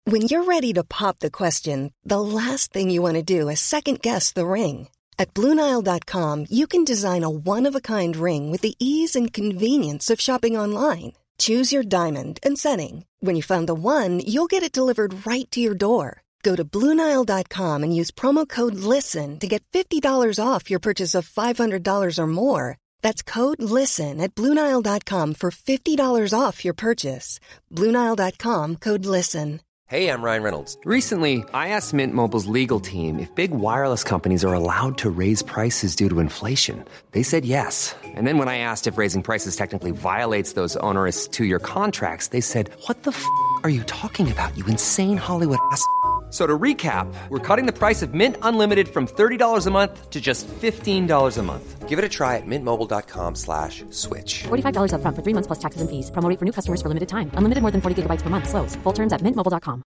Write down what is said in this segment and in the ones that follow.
When you're ready to pop the question, the last thing you want to do is second-guess the ring. At BlueNile.com, you can design a one-of-a-kind ring with the ease and convenience of shopping online. Choose your diamond and setting. When you find the one, you'll get it delivered right to your door. Go to BlueNile.com and use promo code LISTEN to get $50 off your purchase of $500 or more. That's code LISTEN at BlueNile.com for $50 off your purchase. BlueNile.com, code LISTEN. Hey, I'm Ryan Reynolds. Recently, I asked Mint Mobile's legal team if big wireless companies are allowed to raise prices due to inflation. They said yes. And then when I asked if raising prices technically violates those onerous two-year contracts, they said, "What the f*** are you talking about, you insane Hollywood ass?" So to recap, we're cutting the price of Mint Unlimited from $30 a month to just $15 a month. Give it a try at mintmobile.com/switch. $45 up front for 3 months plus taxes and fees. Promo rate for new customers for limited time. Unlimited more than 40 gigabytes per month. Slows full terms at mintmobile.com.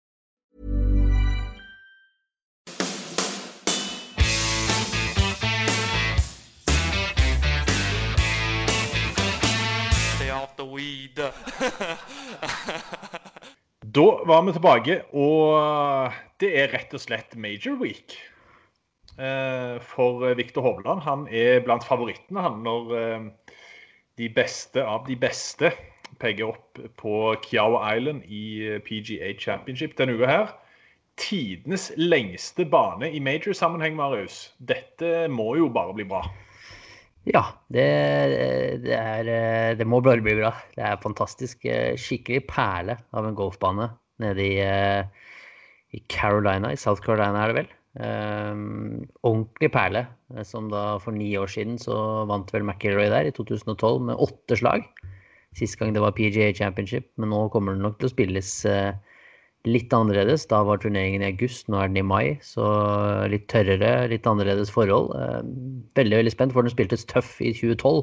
Stay off the weed. Da var vi tilbake, og det rett og slett Major Week for Viktor Hovland. Han blant favorittene han når de beste av de beste peker opp på Kiawah Island i PGA Championship denne uka her. Tidenes lengste bane i Major-sammenheng, Marius. Dette må jo bare bli bra. Ja, det må bare bli bra. Det fantastisk, skikkelig perle av en golfbane nede i Carolina, i South Carolina det vel. Ordentlig perle, som da for 9 år siden så vant vel McIlroy der i 2012 med 8 slag. Sist gang det var PGA Championship, men nå kommer det nok til å spilles litt annerledes. Da var turneringen i august, nå den i mai, så litt tørrere, litt annerledes forhold. Veldig, veldig spent, for den spiltes tøff i 2012.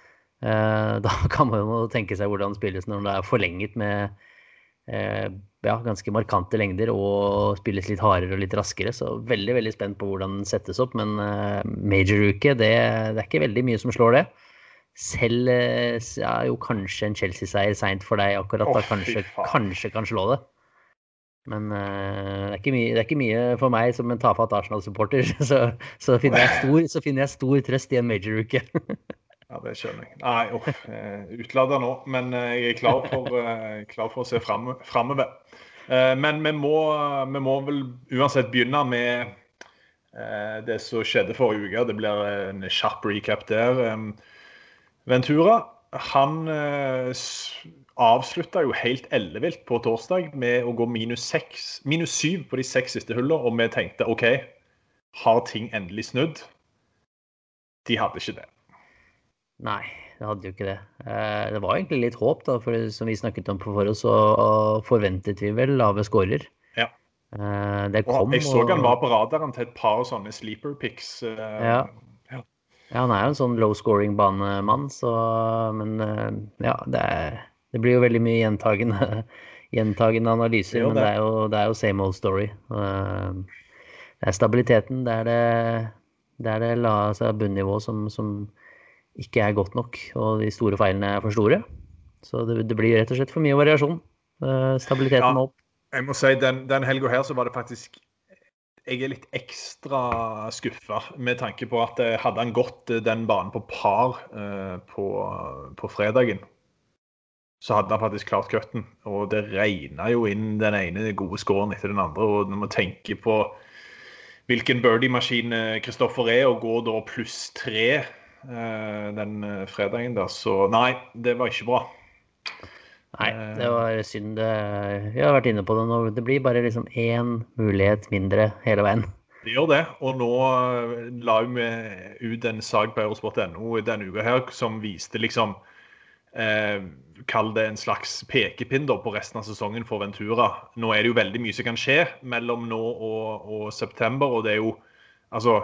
Da kan man jo tenke seg hvordan det spilles når det forlenget med ganske markante lengder og spilles litt hardere og litt raskere, så veldig, veldig spent på hvordan den settes opp, men Major-uke, det ikke veldig mye som slår det. Selv jo kanskje en Chelsea-seier sent for deg akkurat da, kanskje kan slå det. Men det ikke mye for meg som en tafatt Arsenal-supporter, så finner jeg stor trøst i en Major-uke. Ja, det skjønner jeg. Nei, utlader nå, men jeg klar for å se fremover. Men vi må vel uansett begynne med det som skjedde forrige uke. Det blir en kjapp recap der. Ventura, han avsluttet jo helt ellevilt på torsdag med å gå -7 på de 6 siste hullene, og vi tenkte, ok, har ting endelig snudd? De hadde ikke det. Nei, det hadde jo ikke det. Det var egentlig litt håp da, for som vi snakket om på forhånd, så forventet vi vel lave scorer. Ja. Det kom, jeg så han var på radaren til et par sånne sleeper picks. Ja, han jo en sånn low-scoring-banemann, men ja, det blir jo veldig mye gjentagende analyser, men det jo same old story. Det stabiliteten, det la seg bunnivå som ikke godt nok, og de store feilene for store. Så det blir rett og slett for mye variasjon. Stabiliteten opp. Jeg må si, den helgen her så var det faktisk, jeg litt ekstra skuffet med tanke på at hadde han gått den banen på par på fredagen, så hadde han faktisk klart køtten, og det regnet jo inn den ene gode scoren etter den andre, og når man tenker på hvilken birdie-maskin Kristoffer og går da +3 den fredagen der, så nei, det var ikke bra. Nei, det var synd. Jeg har vært inne på det nå, det blir bare liksom en mulighet mindre hele veien. Det gjør det, og nå la vi ut en sak på Eurosport.no denne uka her, som viste liksom kall det en slags pekepinn da, på resten av sesongen for Ventura. Nå det jo veldig mye som kan skje mellom nå og september, og det jo, altså,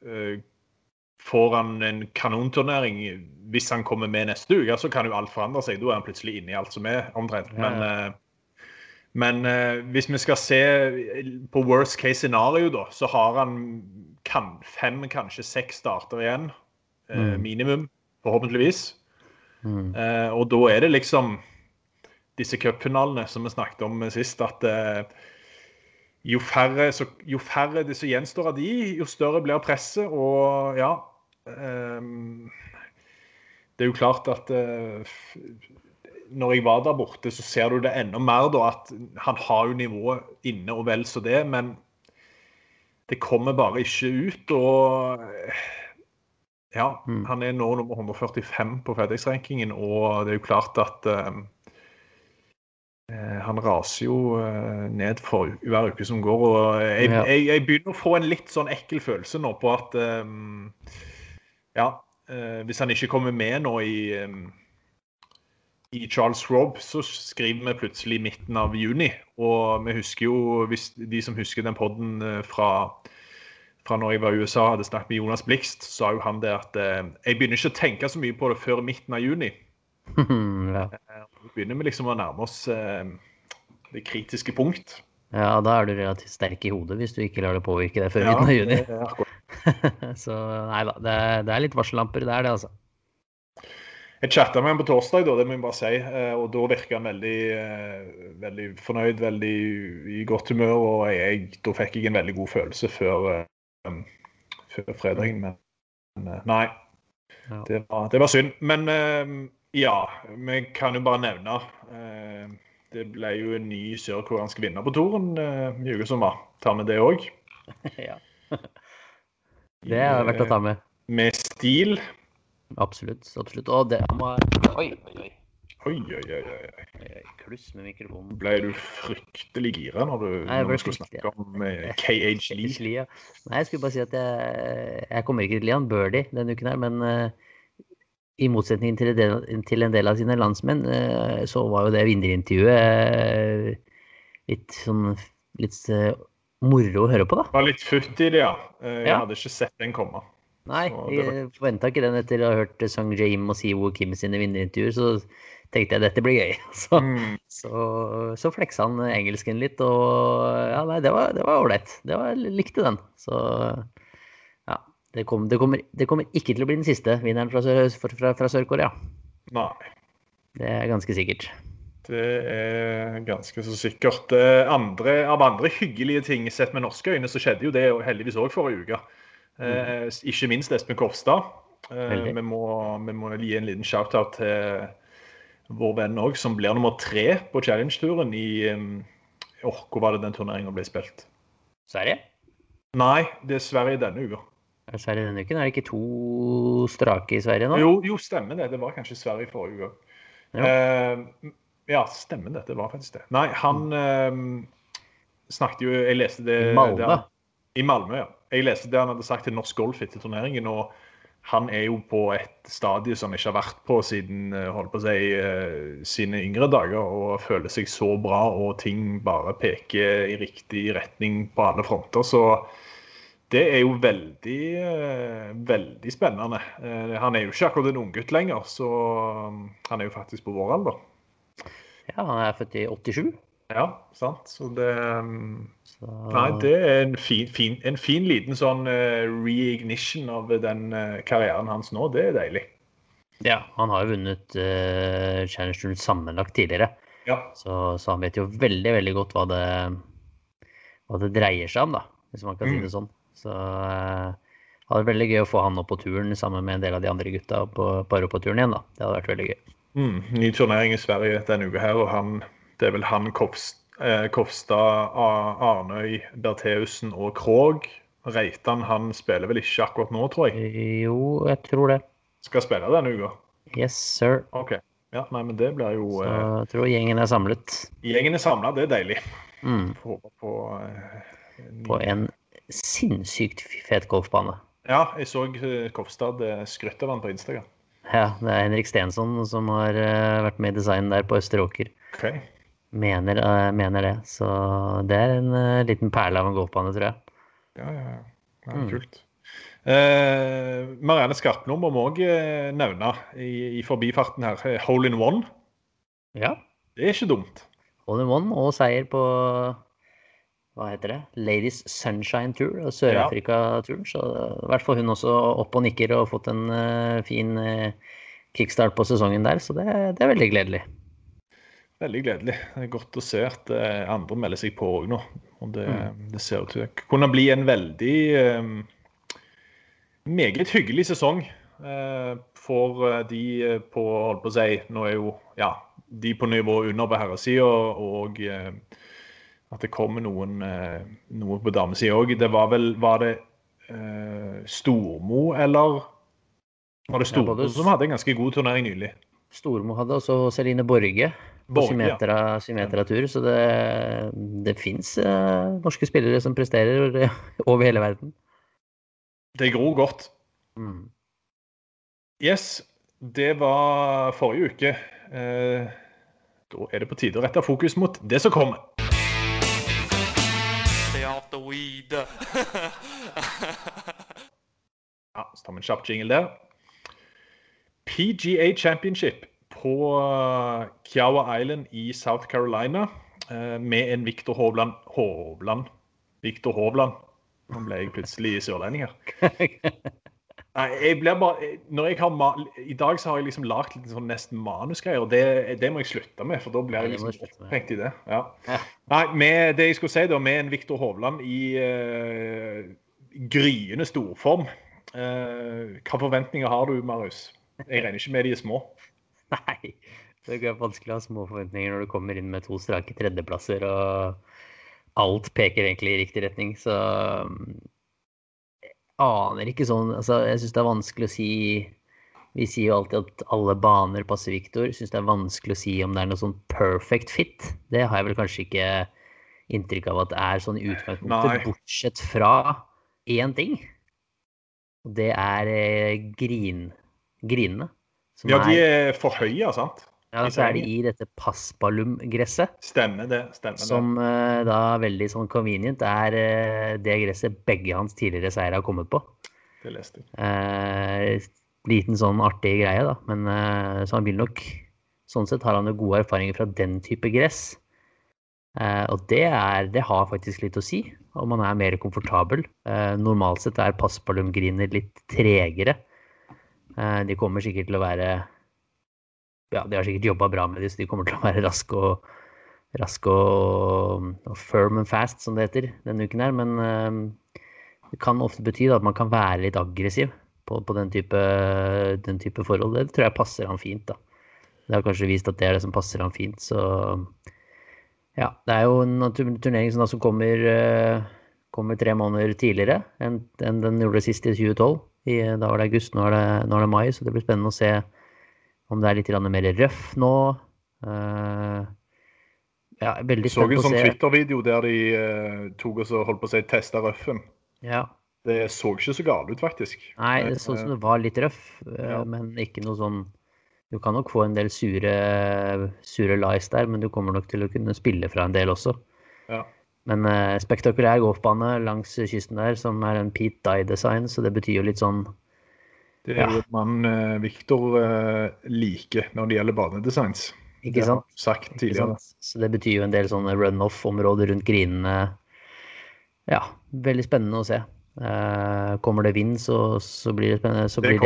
får han en kanonturnering hvis han kommer med neste uke, så kan jo alt forandre seg. Da han plutselig inne i alt som omtrent. Men hvis vi skal se på worst case scenario da, så har han 5, kanskje 6 starter igjen, minimum, forhåpentligvis. Og da det liksom disse cupfinalene som vi snakket om sist, at jo færre det som gjenstår av de, jo større blir presset, og ja, det jo klart at når jeg var der borte, så ser du det enda mer da, at han har jo nivået inne og vel så det, men det kommer bare ikke ut, og ja, han nå nummer 145 på FedEx-rankingen, og det jo klart at han raser jo ned for hver uke som går, og jeg begynner å få en litt sånn ekkel følelse nå på at ja, hvis han ikke kommer med nå i Charles Schwab, så skriver vi plutselig i midten av juni, og vi husker jo, hvis de som husker den podden fra når jeg var i USA, hadde snakket med Jonas Blixt, så sa jo han det at jeg begynner ikke å tenke så mye på det før midten av juni. Ja. Vi begynner med liksom å nærme oss det kritiske punkt. Ja, da du relativt sterk i hodet hvis du ikke lar det påvirke deg før midten av juni. Så nei da, det litt varsellamper, det det altså. Jeg chattet med ham på torsdag, da, det må jeg bare si, og da virket han veldig fornøyd, veldig i godt humør, og da fikk jeg en veldig god følelse før fredagen, men nei, det var synd. Men ja, vi kan jo bare nevne, det ble jo en ny sørkoreansk vinner på turen i uke som var. Tar vi det også? Ja, det har vært å ta med. Med stil. Absolutt. Og det må... Oi. Kluss med mikrofonen. Ble du fryktelig gira når du skulle snakke om KH Lee? Ja. Nei, jeg skulle bare si at jeg kommer ikke til å li han birdie denne uken her, men i motsetning til en del av sine landsmenn, så var jo det vinnerintervjuet litt moro å høre på da. Det var litt futt i det, ja. Jeg hadde ikke sett den komme. Nei, jeg forventet ikke den etter å ha hørt Sung Jae-im og Siwoo Kim sine vinnerintervjuer, så tenkte jeg dette blir gøy. Så fleksa han engelsken litt, og ja, nei, det var ordentlig. Likte den. Så ja, det kommer ikke til å bli den siste vinneren fra Sør-Korea. Nei. Det ganske sikkert. Det ganske så sikkert. Av andre hyggelige ting sett med norske øyne, så skjedde jo det heldigvis også forrige uke. Ikke minst Espen Kofstad. Vi må gi en liten shout-out til vår venn også, som blir nummer 3 på Challenge-turen i hvor var det den turneringen ble spilt? Sverige? Nei, det Sverige denne uka. Sverige denne uken? Det ikke 2 strake i Sverige nå? Jo, stemmer det. Det var kanskje Sverige forrige uke. Ja, stemmer det. Det var faktisk det. Nei, han snakket jo, jeg leste det I Malmö, ja. Jeg leste det han hadde sagt til Norsk Golf etter turneringen, og han jo på et stadie som han ikke har vært på siden, holdt på å si, sine yngre dager, og føler seg så bra, og ting bare peker i riktig retning på alle fronter, så det jo veldig, veldig spennende. Han jo ikke akkurat en unggutt lenger, så han jo faktisk på vår alder. Ja, han født i 87. Ja, sant. Så det nei, det en fin liten sånn reignition av den karrieren hans nå. Det deilig. Ja, han har jo vunnet Challenge Tour sammenlagt tidligere. Ja. Så han vet jo veldig, veldig godt hva det dreier seg om, da, hvis man kan si det sånn. Så det hadde vært veldig gøy å få han opp på turen sammen med en del av de andre gutta på Europaturen igjen, da. Det hadde vært veldig gøy. Ny turnering i Sverige denne uka her, og det vel han Kofstad, Arnøy, Bertheussen og Krog. Reitan, han spiller vel ikke akkurat nå, tror jeg? Jo, jeg tror det. Skal spille denne uka? Yes, sir. Ok, ja, nei, men det blir jo... Så jeg tror gjengen samlet. Gjengen samlet, det deilig. Håper på en sinnssykt fet golfbane. Ja, jeg så Kofstad skrytt av han på Instagram. Ja, det Henrik Stensson som har vært med i design der på Østeråker. Ok. Mener det, så det en liten perle av en golfbane, tror jeg. Ja, kult. Marianne Skarpnum må også nevne i forbifarten her, Hole in One. Ja. Det ikke dumt. Hole in One og seier på, hva heter det? Ladies Sunshine Tour og Sør-Afrika-turen, så i hvert fall hun også opp og nikker og fått en fin kickstart på sesongen der, så det veldig gledelig. Veldig gledelig. Det godt å se at andre melder seg på også nå. Og det ser ut til å kunne bli en veldig meget hyggelig sesong for de på, holdt på å si, nå jo, de på nivå under på herresiden, og at det kommer noe på damesiden også. Var det Stormo, eller var det Stormo som hadde en ganske god turnering nylig? Stormo hadde også Celine Borge på Symmetra-tur, så det finnes norske spillere som presterer over hele verden. Det gror godt. Yes, det var forrige uke. Da det på tide å rette fokus mot det som kommer. Stay off the weed. Så tar vi en kjapp jingle der. PGA Championship på Kiowa Island i South Carolina med en Victor Hovland. Victor Hovland. Nå ble jeg plutselig sørlending her. Nei, jeg blir bare, i dag så har jeg liksom lagt litt sånn nesten manusgreier, og det må jeg slutte med, for da blir jeg liksom opphengt i det. Nei, med det jeg skulle si da, med en Victor Hovland i gryende storform. Hva forventninger har du, Marius? Jeg regner ikke med de små. Nei, det er vanskelig å ha små forventninger når du kommer inn med 2 strake tredjeplasser, og alt peker egentlig i riktig retning, så jeg aner ikke sånn, altså jeg synes det er vanskelig å si, vi sier jo alltid at alle baner passer Victor, jeg synes det er vanskelig å si om det noe sånn perfect fit, det har jeg vel kanskje ikke inntrykk av at det sånn i utgangspunktet, bortsett fra én ting, og det grinene. Ja, de for høye, sant? Ja, så de i dette Paspalum-gresset. Stemmer det. Som da veldig sånn convenient det gresset begge hans tidligere seiere har kommet på. Det leste jeg. Liten sånn artig greie da, men så han vil nok, sånn sett har han jo gode erfaringer fra den type gress. Og det har faktisk litt å si, om man mer komfortabel. Normalt sett Paspalum-griner litt tregere. De kommer sikkert til å være de har sikkert jobbet bra med det, så de kommer til å være raske og firm and fast, som det heter denne uken her, men det kan ofte bety at man kan være litt aggressiv på den type forhold. Det tror jeg passer han fint da. Det har kanskje vist at det det som passer han fint, så ja, det jo en turnering som kommer 3 måneder tidligere enn den gjorde sist i 2012. Da var det august, nå det mai, så det blir spennende å se om det litt mer røff nå. Veldig så en sånn Twitter-video der de tok og holdt på å si testet røffen. Ja. Det så ikke så galt ut, faktisk. Nei, det så som det var litt røff, men ikke noe sånn. Du kan nok få en del sure lies der, men du kommer nok til å kunne spille fra en del også. Ja. Men spektakulær golfbane langs kysten der, som en Pete Dye-design, så det betyr jo litt sånn. Det jo man Victor liker når det gjelder banedesigns. Ikke sant? Sagt tidligere. Så det betyr jo en del sånne run-off-områder rundt grinene. Ja, veldig spennende å se. Kommer det vind, så blir det spennende. Så blir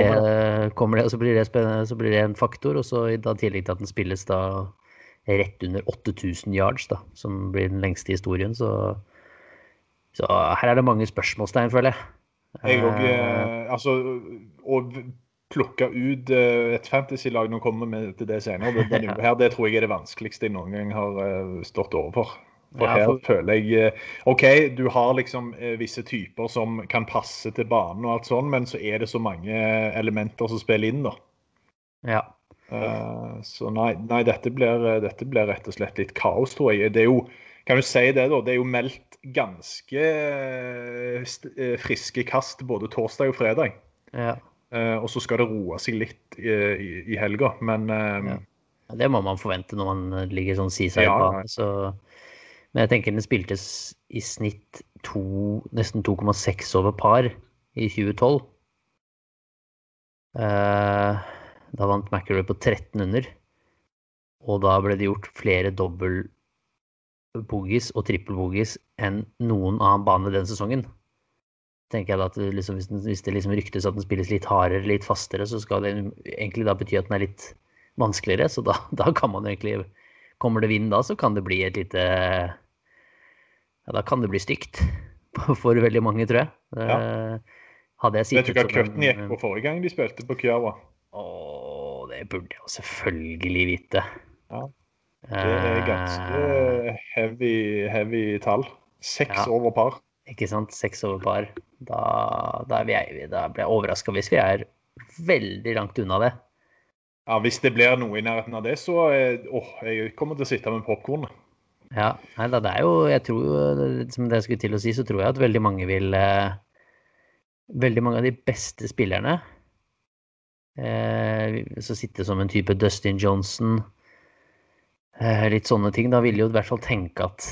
det en faktor, og så da tillegg til at den spilles da rett under 8000 yards da, som blir den lengste historien. Så her det mange spørsmålstegn, føler jeg. Jeg også, å plukke ut et fantasy-lag når kommer med til det senere, det tror jeg det vanskeligste jeg noen gang har stått overfor. For her føler jeg, ok, du har liksom visse typer som kan passe til banen og alt sånn, men så det så mange elementer som spiller inn da. Ja. Så nei, dette blir rett og slett litt kaos, tror jeg. Det jo, kan du si det da, det jo meldt ganske friske kast både torsdag og fredag. Ja. Og så skal det roe seg litt i helga, men det må man forvente når man ligger sånn seaside bane, men jeg tenker den spiltes i snitt nesten 2,6 over par i 2012. Da vant McIlroy på 13 under, og da ble det gjort flere dobbel bogies og trippel bogies enn noen annen bane den sesongen. Tenker jeg da at hvis det liksom ryktes at den spilles litt hardere, litt fastere, så skal det egentlig da bety at den litt vanskeligere, så da kan man egentlig kommer det vind da, så kan det bli et lite, ja, da kan det bli stygt for veldig mange, tror jeg. Hadde jeg Vet du sittet hva cutten gikk på forrige gang de spilte på Kjava? Det burde jeg jo selvfølgelig vite. Ja, det ganske heavy tall. 6 over par. Ikke sant, 6 over par. Da blir jeg overrasket hvis vi veldig langt unna det. Ja, hvis det blir noe i nærheten av det, så jeg kommer til å sitte med popcornet. Ja, nei, det jo, jeg tror jo, som det jeg skulle til å si, så tror jeg at veldig mange veldig mange av de beste spillerne, så sitter som en type Dustin Johnson, litt sånne ting, da vil jo i hvert fall tenke at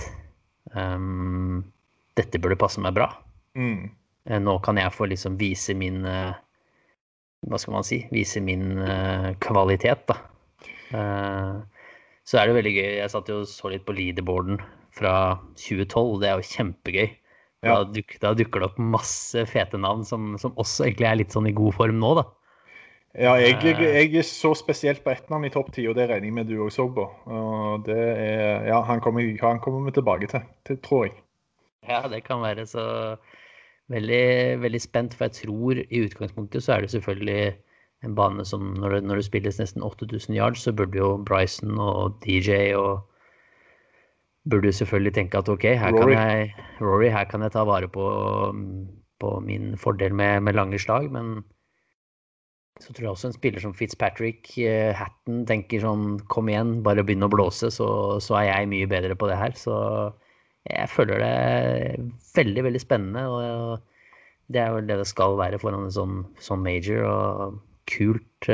dette burde passe meg bra. Nå kan jeg få liksom vise min, hva skal man si, vise min kvalitet da. Så det jo veldig gøy, jeg satt jo så litt på leaderboarden fra 2012, det jo kjempegøy. Ja. Da dukker det opp masse fete navn som også egentlig litt sånn i god form nå da. Ja, jeg så spesielt på ett navn i topp 10, og det regner jeg med du også så på. Og det ja, han kommer vi tilbake til, tror jeg. Ja, det kan være så veldig, veldig spent, for jeg tror i utgangspunktet så det selvfølgelig en bane som når det spilles nesten 8000 yards, så burde jo Bryson og DJ og burde jo selvfølgelig tenke at ok, Rory, her kan jeg ta vare på min fordel med lange slag, men så tror jeg også en spiller som Fitzpatrick, Hatton, tenker sånn, kom igjen, bare begynne å blåse, så jeg mye bedre på det her, så jeg føler det veldig, veldig spennende, og det jo det skal være foran en sånn major, og kult,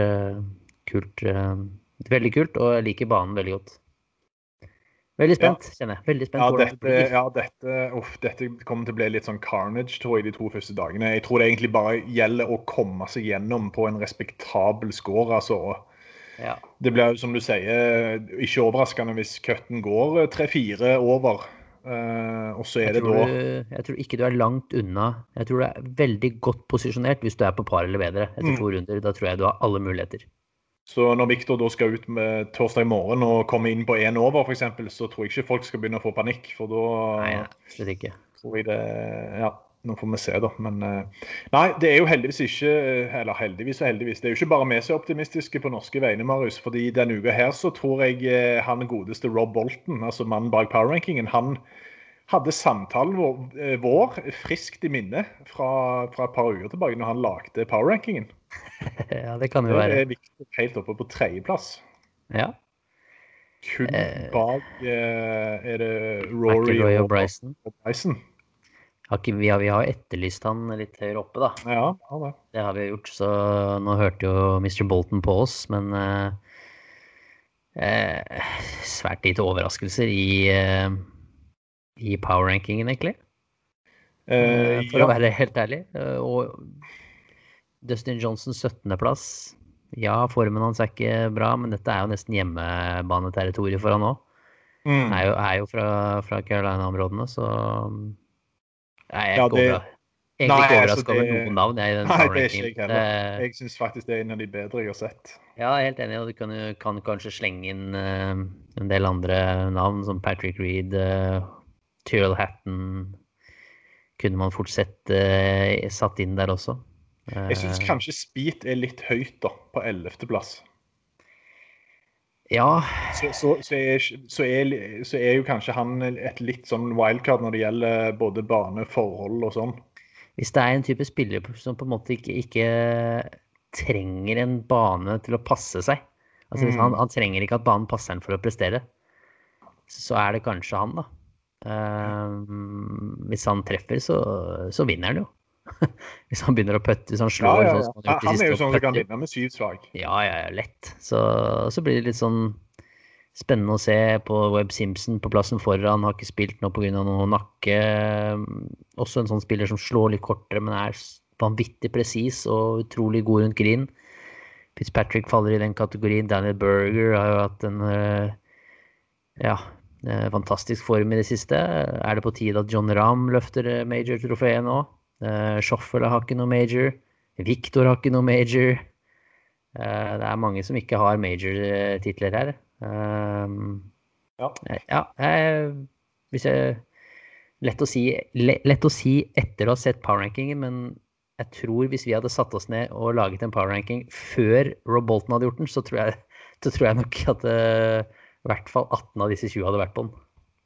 veldig kult, og jeg liker banen veldig godt. Veldig spent, kjenner jeg. Veldig spent. Dette kommer til å bli litt sånn carnage, tror jeg, de 2 første dagene. Jeg tror det egentlig bare gjelder å komme seg gjennom på en respektabel score, altså. Ja. Det blir jo, som du sier, ikke overraskende hvis cutten går 3-4 over. Og så det da... Jeg tror ikke du langt unna. Jeg tror du veldig godt posisjonert hvis du på par eller bedre etter 2 runder. Da tror jeg du har alle muligheter. Så når Victor da skal ut med torsdag i morgen og komme inn på 1 over for eksempel, så tror jeg ikke folk skal begynne å få panikk, for da... Nei, slett ikke. Tror jeg det... Ja, nå får vi se da, men... Nei, det jo heldigvis ikke... Eller heldigvis og heldigvis. Det jo ikke bare vi som optimistiske på norske vegne, Marius, fordi denne uka her så tror jeg han godeste Rob Bolton, altså mannen bak power-rankingen, han hadde samtalen vår friskt i minne fra et par uker tilbake når han lagde power-rankingen. Ja, det kan jo være. Det viktig helt oppe på 3. plass. Ja. Kun bak det Rory og Bryson. Vi har etterlyst han litt høyere oppe da. Ja, det. Det har vi gjort, så nå hørte jo Mr. Bolton på oss, men svært lite overraskelser i power-rankingen, egentlig. For å være helt ærlig. Og Dustin Johnson 17. plass. Ja, formen hans ikke bra, men dette jo nesten hjemmebaneterritoriet for han også. Er jo fra Carolina-områdene, så jeg ikke overrasket over noen navn i den power-rankingen. Nei, det ikke jeg heller. Jeg synes faktisk det en av de bedre jeg har sett. Ja, helt enig, og du kan kanskje slenge inn en del andre navn, som Patrick Reed, Tyrrell Hatton, kunne man fort satt inn der også. Jeg synes kanskje Speed litt høyt da, på 11. plass. Ja. Så jo kanskje han et litt sånn wildcard når det gjelder både baneforhold og sånn. Hvis det en type spiller som på en måte ikke trenger en bane til å passe seg, altså hvis han trenger ikke at banen passer han for å prestere, så det kanskje han da. Hvis han treffer, så vinner han jo. Hvis han begynner å pøtte, hvis han slår han jo sånn som kan vinne med 7 slag. Ja, lett. Så blir det litt sånn spennende å se på Webb Simpson på plassen foran. Har ikke spilt nå på grunn av noe nakke. Også en sånn spiller som slår litt kortere, men vanvittig presis og utrolig god rundt green. Fitzpatrick faller i den kategorien. Daniel Berger har jo hatt en fantastisk form i det siste. Det på tide at John Rahm løfter major-troféet nå? Schoffel har ikke noe major. Victor har ikke noe major. Det mange som ikke har major-titler her. Ja. Ja, hvis jeg, lett å si etter å ha sett power-rankingen, men jeg tror hvis vi hadde satt oss ned og laget en power-ranking før Rob Bolton hadde gjort den, så tror jeg nok at i hvert fall 18 av disse 20 hadde vært på den.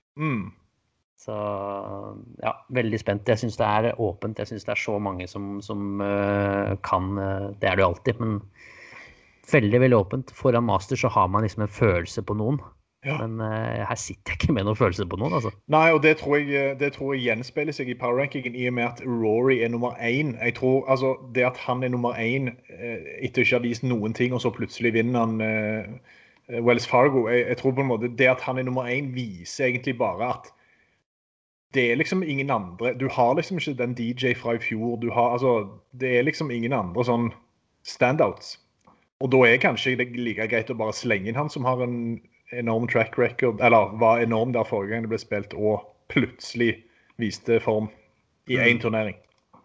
Så ja, veldig spent. Jeg synes det åpent. Jeg synes det så mange som kan, det det jo alltid, men veldig, veldig åpent. Foran master så har man liksom en følelse på noen. Ja. Men her sitter jeg ikke med noen følelse på noen, altså. Nei, og det tror jeg gjenspeiler seg i power-rankingen i og med at Rory nummer 1. Jeg tror, altså, det at han nummer 1 etter ikke har vist noen ting, og så plutselig vinner han Wells Fargo. Jeg tror på en måte, det at han nummer 1 viser egentlig bare at det liksom ingen andre. Du har liksom ikke den DJ fra i fjor. Det liksom ingen andre sånn standouts. Og da kanskje det like greit å bare slenge inn han som har en enorm track record, eller var enorm der forrige gang det ble spilt, og plutselig viste form i en turnering.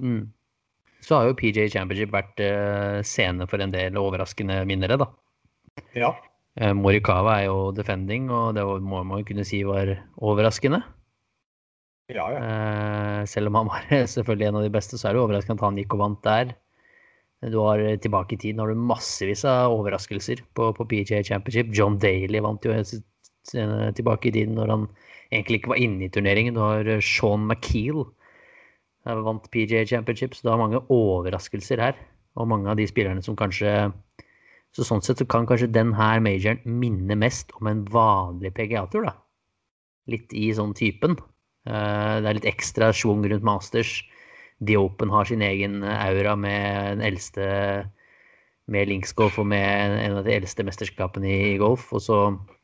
Så har jo PGA Championship vært scene for en del overraskende vinnere, da. Ja. Morikawa jo defending, og det må man kunne si var overraskende. Ja. Selv om han var selvfølgelig en av de beste, så det overraskende at han gikk og vant der. Du har tilbake i tiden, har du massevis av overraskelser på PGA Championship. John Daly vant jo tilbake i tiden når han egentlig ikke var inne i turneringen. Du har Sean McKeel vant PGA Championship, så du har mange overraskelser her. Og mange av de spillerne som kanskje, så sånn sett så kan kanskje den her majoren minne mest om en vanlig PGA-tur da. Litt i sånn typen. Det litt ekstra svung rundt Masters. The Open har sin egen aura med den eldste, med linksgolf og med en av de eldste mesterskapene i golf. Og så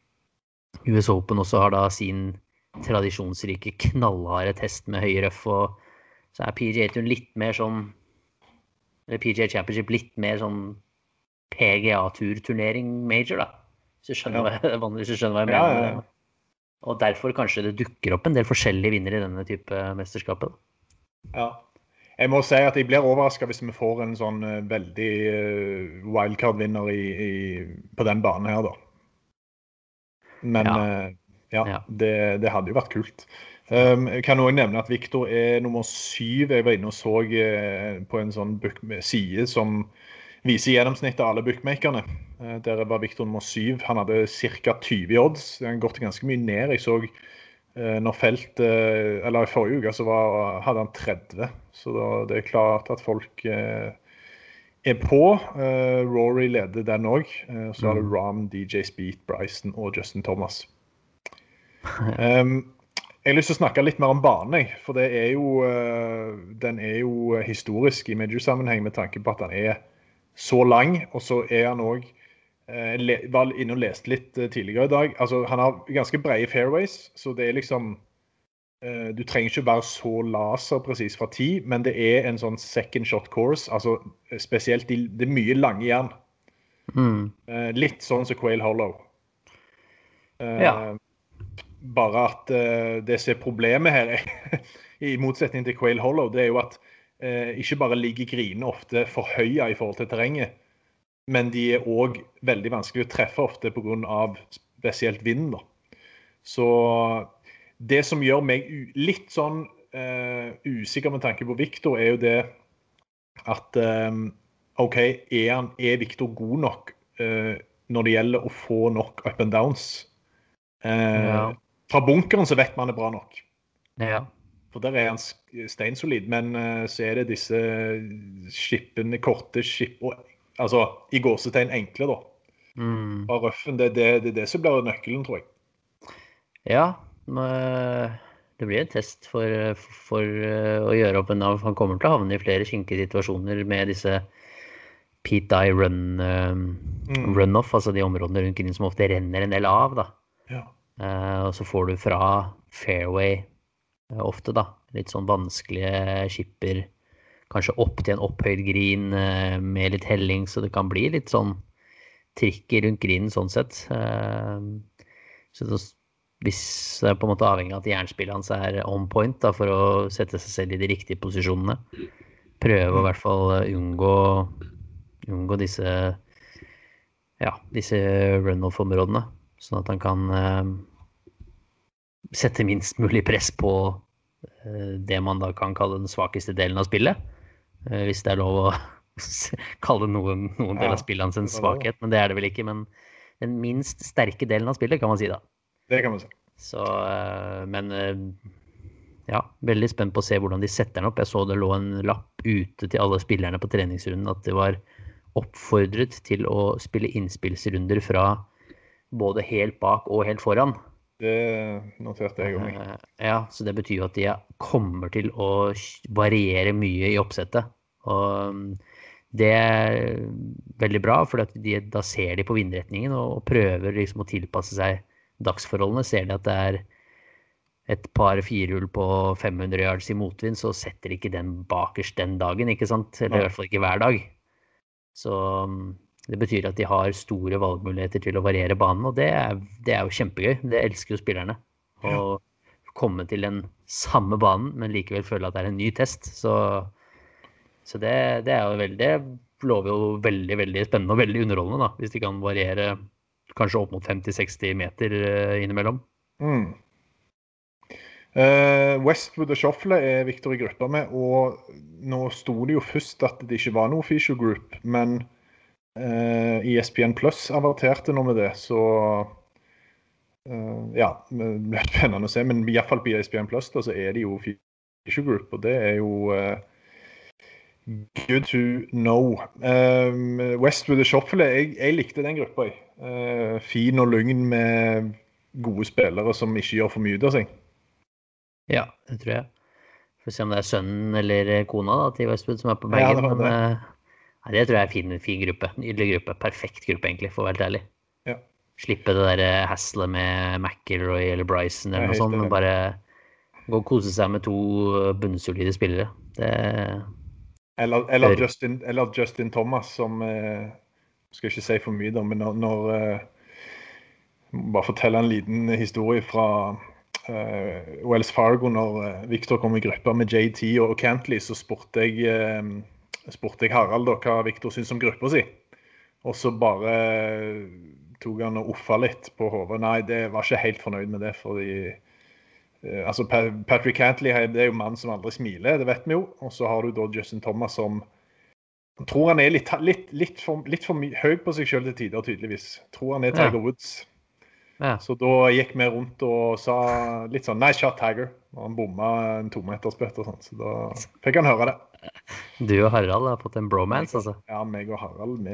US Open også har da sin tradisjonsrike, knallharde test med høy røff. Og så PGA-turen litt mer sånn, eller PGA Championship litt mer sånn PGA-tur-turnering major da. Hvis du skjønner hva jeg mener. Ja. Og derfor kanskje det dukker opp en del forskjellige vinnere i denne type mesterskapet. Ja. Jeg må si at jeg blir overrasket hvis vi får en sånn veldig wildcard-vinner på den banen her da. Men det hadde jo vært kult. Jeg kan også nevne at Victor nummer 7. Jeg var inne og så på en sånn side som viser gjennomsnittet av alle bookmakerne. Der var Victor nummer 7. Han hadde cirka 20 odds. Det har gått ganske mye ned. Jeg så når felt, eller i forrige uke så hadde han 30. Så det klart at folk på. Rory leder den også. Så har det Rahm, DJ Speed, Bryson og Justin Thomas. Jeg har lyst til å snakke litt mer om banen, for den jo historisk i major-sammenheng med tanke på at den så lang, og så han også var inne og leste litt tidligere i dag. Altså, han har ganske brede fairways, så det liksom du trenger ikke være så laserpresis fra 10, men det en sånn second shot course, altså spesielt det mye lange jern. Litt sånn som Quail Hollow. Bare at det som problemet her i motsetning til Quail Hollow, det jo at ikke bare ligger grinene ofte for høye i forhold til terrenget, men de også veldig vanskelig å treffe ofte på grunn av spesielt vind. Så det som gjør meg litt sånn usikker med tanke på Victor jo det at ok, Victor god nok når det gjelder å få nok up and downs? Fra bunkeren så vet man bra nok. Ja. For der han steinsolid, men så det disse skippene, korte skip, altså i gåsetegn enkle da. Av røffen, det som blir nøkkelen, tror jeg. Ja, det blir en test for å gjøre opp en av. Han kommer til å havne i flere skinkige situasjoner med disse Pete Dye run-off, altså de områdene rundt green som ofte renner en del av da. Ja. Og så får du fra fairway ofte da, litt sånn vanskelige skipper, kanskje opp til en opphøyd green med litt helling, så det kan bli litt sånn trikker rundt greenen sånn sett. Så hvis det på en måte avhengig av at jernspillet hans on point da, for å sette seg selv i de riktige posisjonene, prøve å i hvert fall unngå disse run-off-områdene, sånn at han kan sette minst mulig press på det man da kan kalle den svakeste delen av spillet. Hvis det lov å kalle noen del av spillet hans en svakhet, men det det vel ikke. Men den minst sterke delen av spillet kan man si da. Det kan man si. Så, men ja, veldig spent på å se hvordan de setter den opp. Jeg så det lå en lapp ute til alle spillerne på treningsrunden at det var oppfordret til å spille innspillsrunder fra både helt bak og helt foran. Det noterte jeg også. Ja, så det betyr jo at de kommer til å variere mye i oppsettet. Og det veldig bra, for da ser de på vindretningen og prøver liksom å tilpasse seg dagsforholdene. Ser de at det et par firehjul på 500 yards i motvind, så setter de ikke den bakerst den dagen, ikke sant? Eller i hvert fall ikke hver dag. Så det betyr at de har store valgmuligheter til å variere banen, og det jo kjempegøy. Det elsker jo spillerne. Å komme til den samme banen, men likevel føle at det en ny test. Så det jo veldig, det lover jo veldig, veldig spennende og veldig underholdende da, hvis de kan variere kanskje opp mot 50-60 meter innimellom. Westwood og Schauffele Victor i gruppa med, og nå stod det jo først at det ikke var noe official group, men ESPN Plus averterte nå med det, så ja, det blir spennende å se, men i hvert fall på ESPN Plus da, så det jo official group, og det jo good to know. Westwood og Schauffele, jeg likte den gruppa. Fin og lugn med gode spillere som ikke gjør for mye ut av seg. Ja, det tror jeg. Får se om det sønnen eller kona da, til Westwood som på bagen. Ja, men det tror jeg en fin gruppe. Nydelig gruppe. Perfekt gruppe egentlig, for å være helt ærlig. Ja. Slippe det der hasslet med McIlroy eller Bryson eller noe sånt, men bare gå og kose seg med 2 bunnsolide spillere. Eller Justin Thomas, som skal ikke si for mye da, men når bare fortelle en liten historie fra Wells Fargo når Victor kom i gruppa med JT og Cantley, så spurte jeg Harald da, hva Victor synes om gruppa si. Og så bare tok han og uffa litt på hodet. Nei, det var ikke helt fornøyd med det, fordi altså Patrick Cantley det jo mann som aldri smiler, det vet vi jo. Og så har du da Justin Thomas som tror han litt for høy på seg selv til tider, tydeligvis. Tror han Tiger Woods. Ja. Så da gikk vi rundt og sa litt sånn, nice shot Tiger, og han bomma en 2-metersbøtt og sånn, så da fikk han høre det. Du og Harald har fått en bromance, altså? Ja, meg og Harald,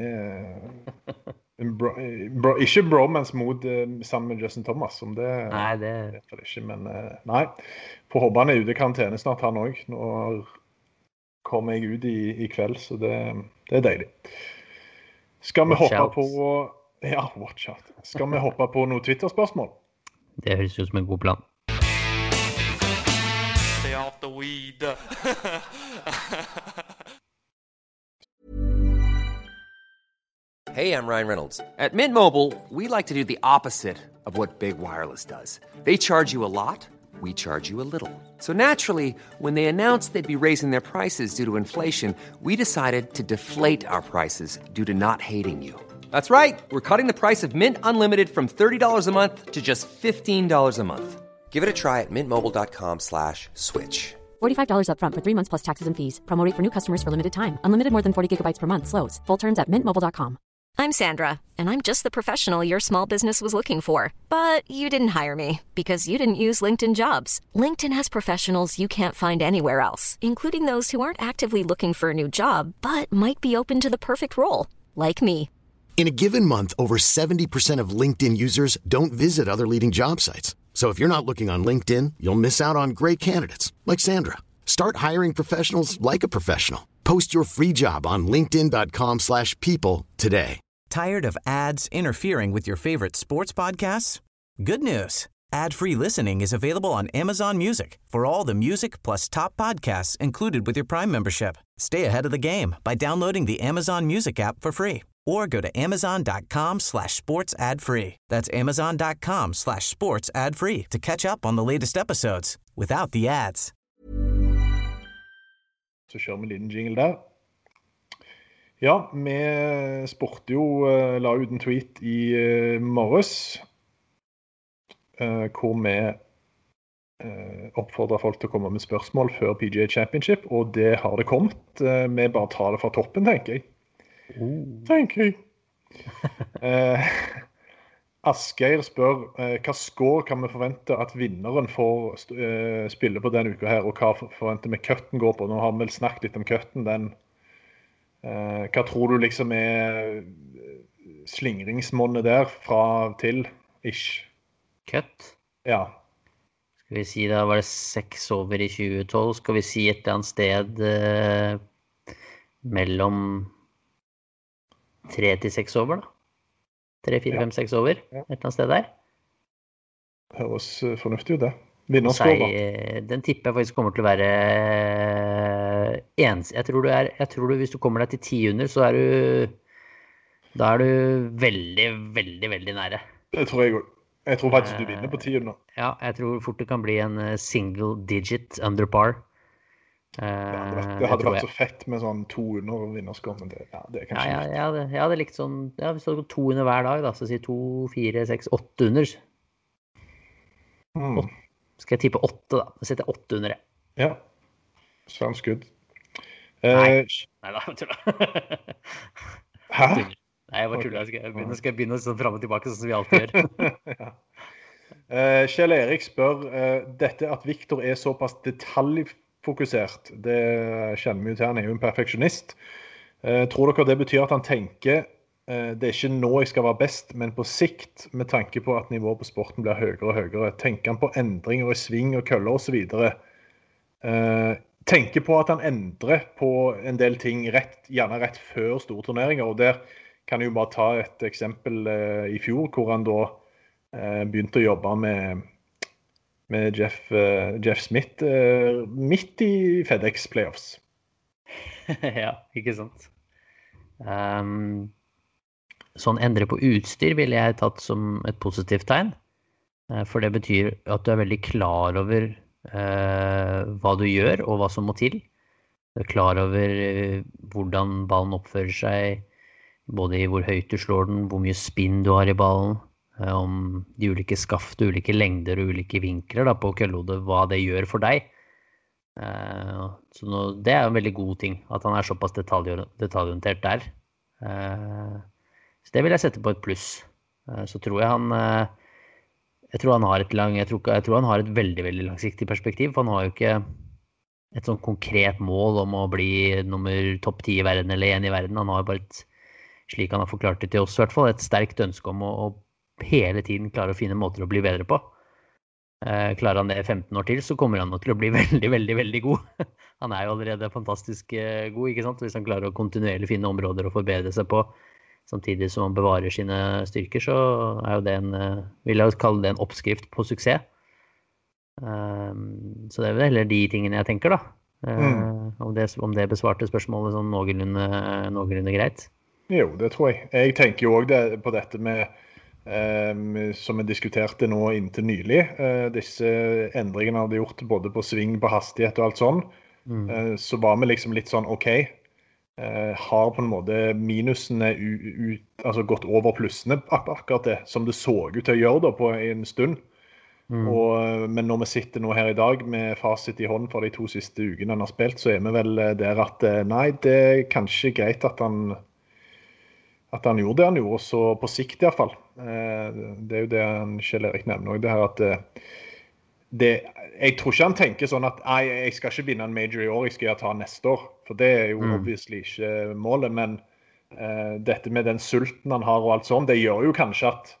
ikke bromance sammen med Justin Thomas, som det vet jeg ikke, men nei, på håper han ute i karantene snart han også, nå kommer jeg ut i kveld, så det deilig. Skal vi hoppe på... Ja, watch out. Skal vi hoppe på noen Twitter-spørsmål? Det høres ut som en god plan. Stay off the weed. Hey, I'm Ryan Reynolds. At Mint Mobile, we like to do the opposite of what Big Wireless does. They charge you a lot, we charge you a little. So naturally, when they announced they'd be raising their prices due to inflation, we decided to deflate our prices due to not hating you. That's right. We're cutting the price of Mint Unlimited from $30 a month to just $15 a month. Give it a try at mintmobile.com/switch. $45 up front for 3 months plus taxes and fees. Promo rate for new customers for limited time. Unlimited more than 40 gigabytes per month. Slows full terms at mintmobile.com. I'm Sandra, and I'm just the professional your small business was looking for. But you didn't hire me because you didn't use LinkedIn Jobs. LinkedIn has professionals you can't find anywhere else, including those who aren't actively looking for a new job, but might be open to the perfect role, like me. In a given month, over 70% of LinkedIn users don't visit other leading job sites. So if you're not looking on LinkedIn, you'll miss out on great candidates like Sandra. Start hiring professionals like a professional. Post your free job on linkedin.com/people today. Tired of ads interfering with your favorite sports podcasts? Good news. Ad-free listening is available on Amazon Music for all the music plus top podcasts included with your Prime membership. Stay ahead of the game by downloading the Amazon Music app for free. Or go to amazon.com/sports ad-free. That's amazon.com/sports ad-free to catch up on the latest episodes without the ads. Så kjører vi en liten jingle der. Ja, vi spurte jo, la ut en tweet i morges, hvor vi oppfordret folk til å komme med spørsmål før PGA Championship, og det har det kommet. Vi bare tar det fra toppen, tenker jeg. Tenker jeg. Asgeir spør, hva score kan vi forvente at vinneren får spille på denne uka her, og hva forventer vi cutten går på? Nå har vi vel snakket litt om cutten, den. Hva tror du liksom slingringsmåndet der fra til, ish? Cut? Ja. Skal vi si da var det 6 over i 2012, skal vi si et eller annet sted mellom 3 til 6 over da? 3, 4, 5, 6 over, et eller annet sted der. Høres fornuftig ut det. Vinnerskårer. Den tipper jeg faktisk kommer til å være ens. Jeg tror du hvis du kommer deg til 10 under, så da er du veldig, veldig, veldig nære. Det tror jeg også. Jeg tror faktisk du vinner på 10 under. Ja, jeg tror fort det kan bli en single digit under par. Det hadde vært så fett med sånn 2 under vinnerskår, men det er kanskje litt. Jeg hadde likt sånn, hvis du hadde gått 2 under hver dag, da, så si 2, 4, 6, 8 under. Skal jeg tippe 8 da? Da setter jeg 8 under det. Ja, sounds good. Nei da, tuller. Hæ? Nei, jeg bare tuller. Nå skal jeg begynne sånn frem og tilbake, sånn som vi alltid gjør. Ja. Kjell Erik spør, dette at Victor såpass detaljfokusert, det kjenner vi jo til, han jo en perfeksjonist. Tror dere det betyr at han tenker, det ikke nå jeg skal være best, men på sikt, med tanke på at nivået på sporten blir høyere og høyere, tenker han på endringer i sving og køller og så videre, tenker på at han endrer på en del ting gjerne rett før store turneringer, og der kan jeg jo bare ta et eksempel i fjor, hvor han da begynte å jobbe med Jeff Smith midt i FedEx Playoffs. Ja, ikke sant. Sånn endre på utstyr ville jeg tatt som et positivt tegn, for det betyr at du veldig klar over hva du gjør og hva som må til. Du klar over hvordan ballen oppfører seg, både i hvor høyt du slår den, hvor mye spinn du har i ballen, om de ulike skaft, ulike lengder og ulike vinkler da, på køllehodet, hva det gjør for deg. Så det en veldig god ting, at han såpass detaljorientert der. Så det vil jeg sette på et pluss. Så tror jeg han har et veldig, veldig langsiktig perspektiv, for han har jo ikke et sånn konkret mål om å bli topp 10 i verden eller 1 i verden. Han har bare slik han har forklart det til oss i hvert fall, et sterkt ønske om å hele tiden klare å finne måter å bli bedre på. Klarer han det 15 år til, så kommer han til å bli veldig, veldig, veldig god. Han jo allerede fantastisk god, ikke sant? Hvis han klarer å kontinuerlig finne områder å forbedre seg på, samtidig som han bevarer sine styrker, så jo det vil jeg kalle det en oppskrift på suksess. Så det vel heller de tingene jeg tenker da. Om det besvarte spørsmålet sånn noenlunde greit. Jo, det tror jeg. Jeg tenker jo også på dette med som vi diskuterte nå inntil nylig, disse endringene hadde gjort både på sving, på hastighet og alt sånn, så var vi liksom litt sånn, ok, har på en måte minusene altså gått over plussene, akkurat det, som det så ut til å gjøre da på en stund. Men når vi sitter nå her i dag med fasit i hånd for de 2 siste ukene han har spilt, så vi vel der at nei, det kanskje greit at han gjorde det han gjorde, så på sikt i hvert fall. Det jo det Kjell Erik nevner, det her at jeg tror ikke han tenker sånn at jeg skal ikke vinne en major i år, jeg skal ta neste år, for det jo obviously ikke målet, men dette med den sulten han har og alt sånt, det gjør jo kanskje at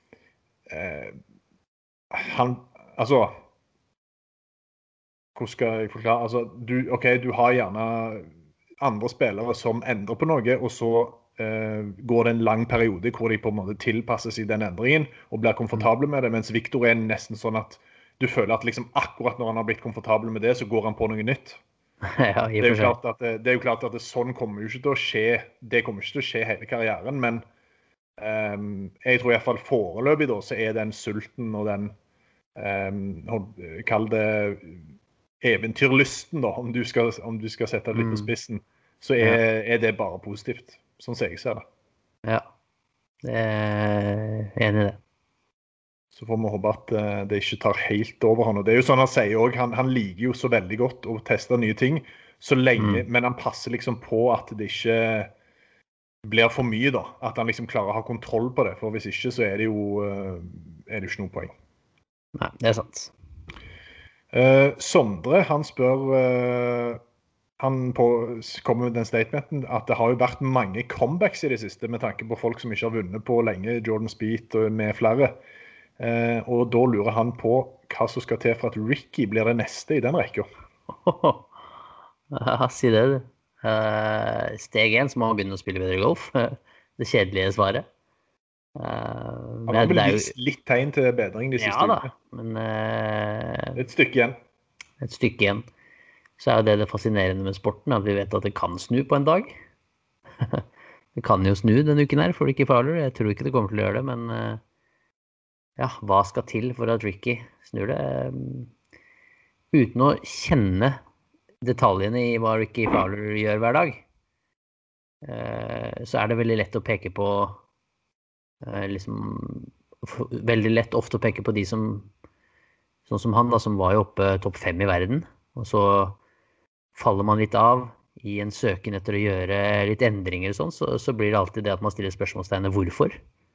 han, altså hvordan skal jeg forklare, altså du har gjerne andre spillere som endrer på noe, og så går det en lang periode hvor de på en måte tilpasser seg den endringen og blir komfortable med det, mens Victor nesten sånn at du føler at liksom akkurat når han har blitt komfortabel med det, så går han på noe nytt. Ja, det er jo klart at sånn kommer jo ikke til å skje, det kommer ikke til å skje hele karrieren, men jeg tror i hvert fall foreløpig da, så den sulten og den, kall det eventyrlysten da, om du skal sette det litt på spissen, så det bare positivt. Sånn som jeg ser det. Ja, det enig i det. Så får vi håpe at det ikke tar helt over han. Og det er jo sånn han sier også, han liker jo så veldig godt å teste nye ting, så lenge, men han passer liksom på at det ikke blir for mye da. At han liksom klarer å ha kontroll på det, for hvis ikke så er det jo ikke noe poeng. Nei, det er sant. Sondre, han spør... Han kommer med den statementen at det har jo vært mange comebacks i det siste med tanke på folk som ikke har vunnet på lenge, Jordan Spieth og med flere. Og da lurer han på hva som skal til for at Ricky blir det neste i den rekka. Ja, si det du. Steg 1 så må han begynne å spille bedre golf. Det kjedelige svaret. Han har vel vist litt tegn til bedring de siste ukene. Ja da, men... Et stykke igjen. Et stykke igjen. Så er det fascinerende med sporten, at vi vet at det kan snu på en dag. Det kan jo snu denne uken her, for Ricky Fowler. Jeg tror ikke det kommer til å gjøre det, men ja, hva skal til for at Ricky snur det? Uten å kjenne detaljene i hva Ricky Fowler gjør hver dag, så er det veldig lett å peke på, veldig lett ofte å peke på de som, sånn som han da, som var jo oppe topp 5 i verden, og så faller man litt av i en søken etter å gjøre litt endringer og sånn, så blir det alltid det at man stiller spørsmålstegnet hvorfor.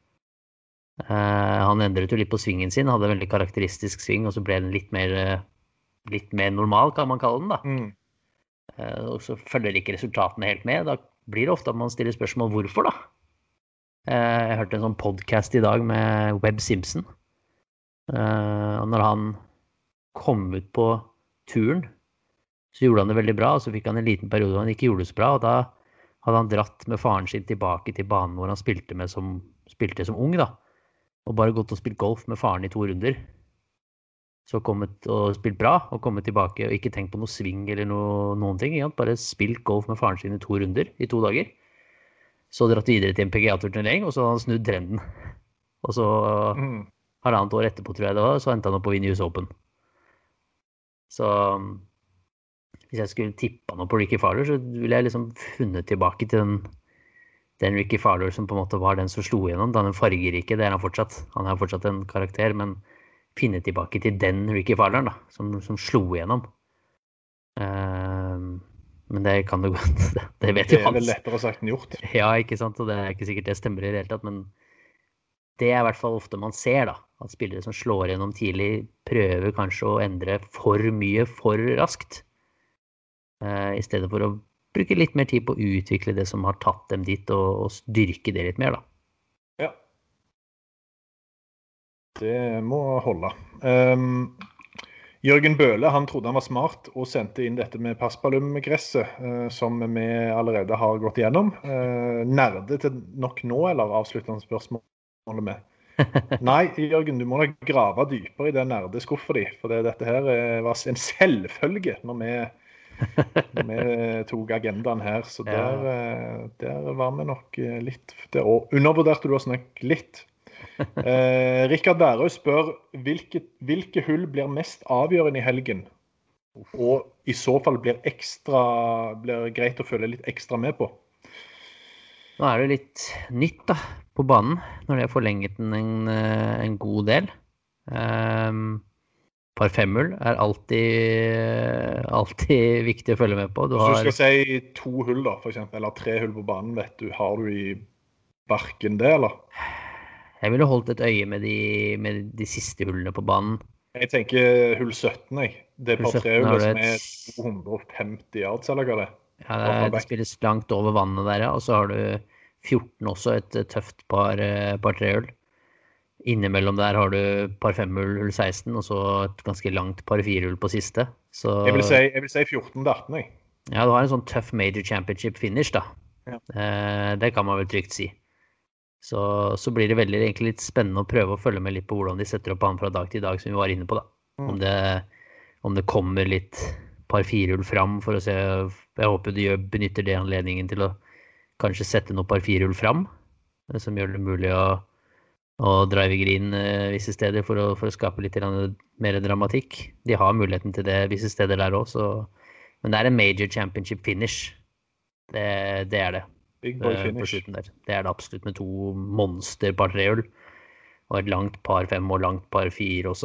Han endret jo litt på svingen sin, hadde en veldig karakteristisk sving, og så ble den litt mer normal, kan man kalle den da. Og så følger ikke resultatene helt med. Da blir det ofte at man stiller spørsmål hvorfor da. Jeg hørte en sånn podcast i dag med Webb Simpson. Og når han kom ut på turen, så gjorde han det veldig bra, og så fikk han en liten periode hvor han ikke gjorde det så bra, og da hadde han dratt med faren sin tilbake til banen hvor han spilte som ung da, og bare gått og spilt golf med faren i 2 runder. Så kommet og spilt bra, og kommet tilbake og ikke tenkt på noe sving eller noen ting, bare spilt golf med faren sin i 2 runder, i 2 dager. Så dratt videre til en PGA-turnering, og så hadde han snudd trenden. Og så halvannet år etterpå, tror jeg det var, så endte han opp på Win US Open. Så hvis jeg skulle tippa noe på Ricky Fowler, så ville jeg liksom funnet tilbake til den Ricky Fowler som på en måte var den som slo igjennom. Den fargerike, det er han fortsatt. Han er fortsatt en karakter, men finne tilbake til den Ricky Fowleren da, som slo igjennom. Men det kan det godt, det vet jo han. Det er vel lettere sagt enn gjort. Ja, ikke sant, og det er ikke sikkert det stemmer i det hele tatt, men det er i hvert fall ofte man ser da, at spillere som slår igjennom tidlig prøver kanskje å endre for mye for raskt. I stedet for å bruke litt mer tid på å utvikle det som har tatt dem dit, og styrke det litt mer da. Ja. Det må holde. Jørgen Bøhle, han trodde han var smart og sendte inn dette med Paspalum-gresset, som vi allerede har gått igjennom. Nerde til nok nå, eller avsluttende spørsmålet med? Nei, Jørgen, du må da grave dypere i den nerdeskuffa di, for dette her var en selvfølge når vi tok agendaen her, så der var vi nok litt, og undervurderte du å snakke litt. Rikard Værøy spør, hvilke hull blir mest avgjørende i helgen, og i så fall blir greit å følge litt ekstra med på? Nå er det litt nytt da, på banen, når de har forlenget den en god del. Par 5-hull er alltid viktig å følge med på. Hvis du skal si 2 hull da, for eksempel, eller 3 hull på banen, vet du, har du i barken det, eller? Jeg ville holdt et øye med de siste hullene på banen. Jeg tenker hull 17, jeg. Det par 3 hull som er 250 yards, eller hva det er? Ja, det spilles langt over vannet der, og så har du 14 også, et tøft par 3 hull. Innimellom der har du par 5-hull, hull 16, og så et ganske langt par 4-hull på siste. Så... Jeg vil si 14-18, jeg. Ja, du har en sånn tøff Major Championship finish da. Ja. Det kan man vel trygt si. Så blir det egentlig litt spennende å prøve å følge med litt på hvordan de setter opp banen fra dag til dag, som vi var inne på da. Om det kommer litt par 4-hull fram for å se, jeg håper de benytter det anledningen til å kanskje sette noe par 4-hull fram, som gjør det mulig å drive green visse steder for å skape litt mer dramatikk. De har muligheten til det visse steder der også, men det er en Major Championship finish. Det er det. Big boy finish. Det er det absolutt, med 2 monster par 3-hull. Og et langt par 5 og langt par 4 også.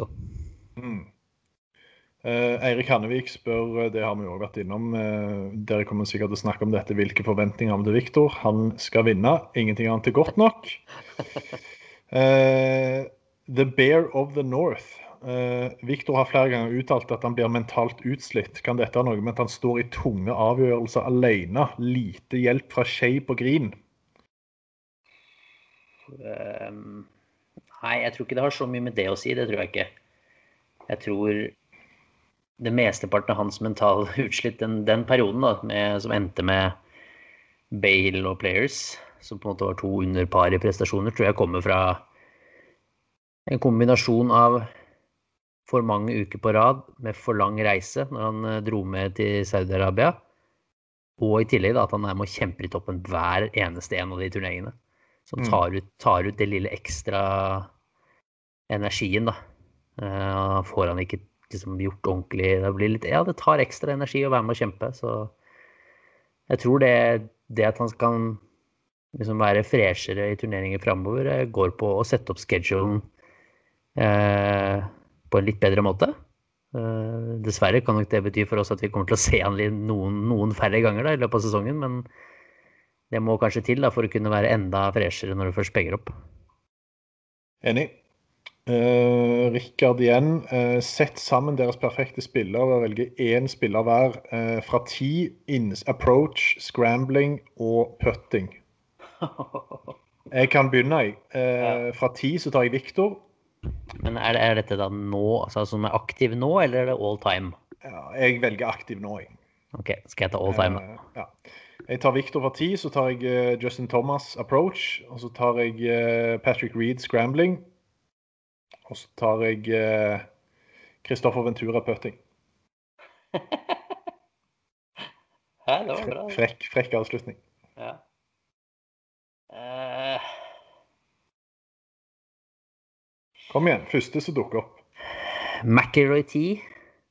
Eirik Hannevik spør, det har vi jo også vært innom, dere kommer sikkert til å snakke om dette, hvilke forventninger har vi til Victor? Han skal vinne, ingenting annet er godt nok. The Bear of the North. Victor har flere ganger uttalt at han blir mentalt utslitt. Kan dette ha noe med at han står i tunge avgjørelser alene? Lite hjelp fra Shea på green? Nei, jeg tror ikke det har så mye med det å si, det tror jeg ikke. Jeg tror det mesteparten av hans mentale utslitt, den perioden da, som endte med Bale og Players, som på en måte var 2 under par i prestasjoner, tror jeg kommer fra en kombinasjon av for mange uker på rad med for lang reise når han dro med til Saudi-Arabia, og i tillegg da, at han med å kjempe i toppen hver eneste en av de turneringene, som tar ut det lille ekstra energien da. Får han ikke liksom gjort ordentlig, det blir litt, det tar ekstra energi å være med å kjempe, så jeg tror det at han kan liksom være freshere i turneringer fremover, går på å sette opp schedulen på en litt bedre måte. Dessverre kan nok det bety for oss at vi kommer til å se han noen færre ganger da, i løpet av sesongen, men det må kanskje til da, for å kunne være enda freshere når du først peker opp. Enig. Rikard igjen, sett sammen deres perfekte spillere og velge en spiller hver fra 10, approach, scrambling og putting. Jeg kan begynne. Fra 10 så tar jeg Victor. Men er dette da nå, altså som aktiv nå, eller er det all time? Ja, jeg velger aktiv nå. Ok, skal jeg ta all time? Ja. Jeg tar Victor fra 10, så tar jeg Justin Thomas approach, og så tar jeg Patrick Reed scrambling, og så tar jeg Christopher Ventura putting. Ja, det var bra. Frekk avslutning. Ja. Kom igjen, første som dukker opp. McIlroy 10,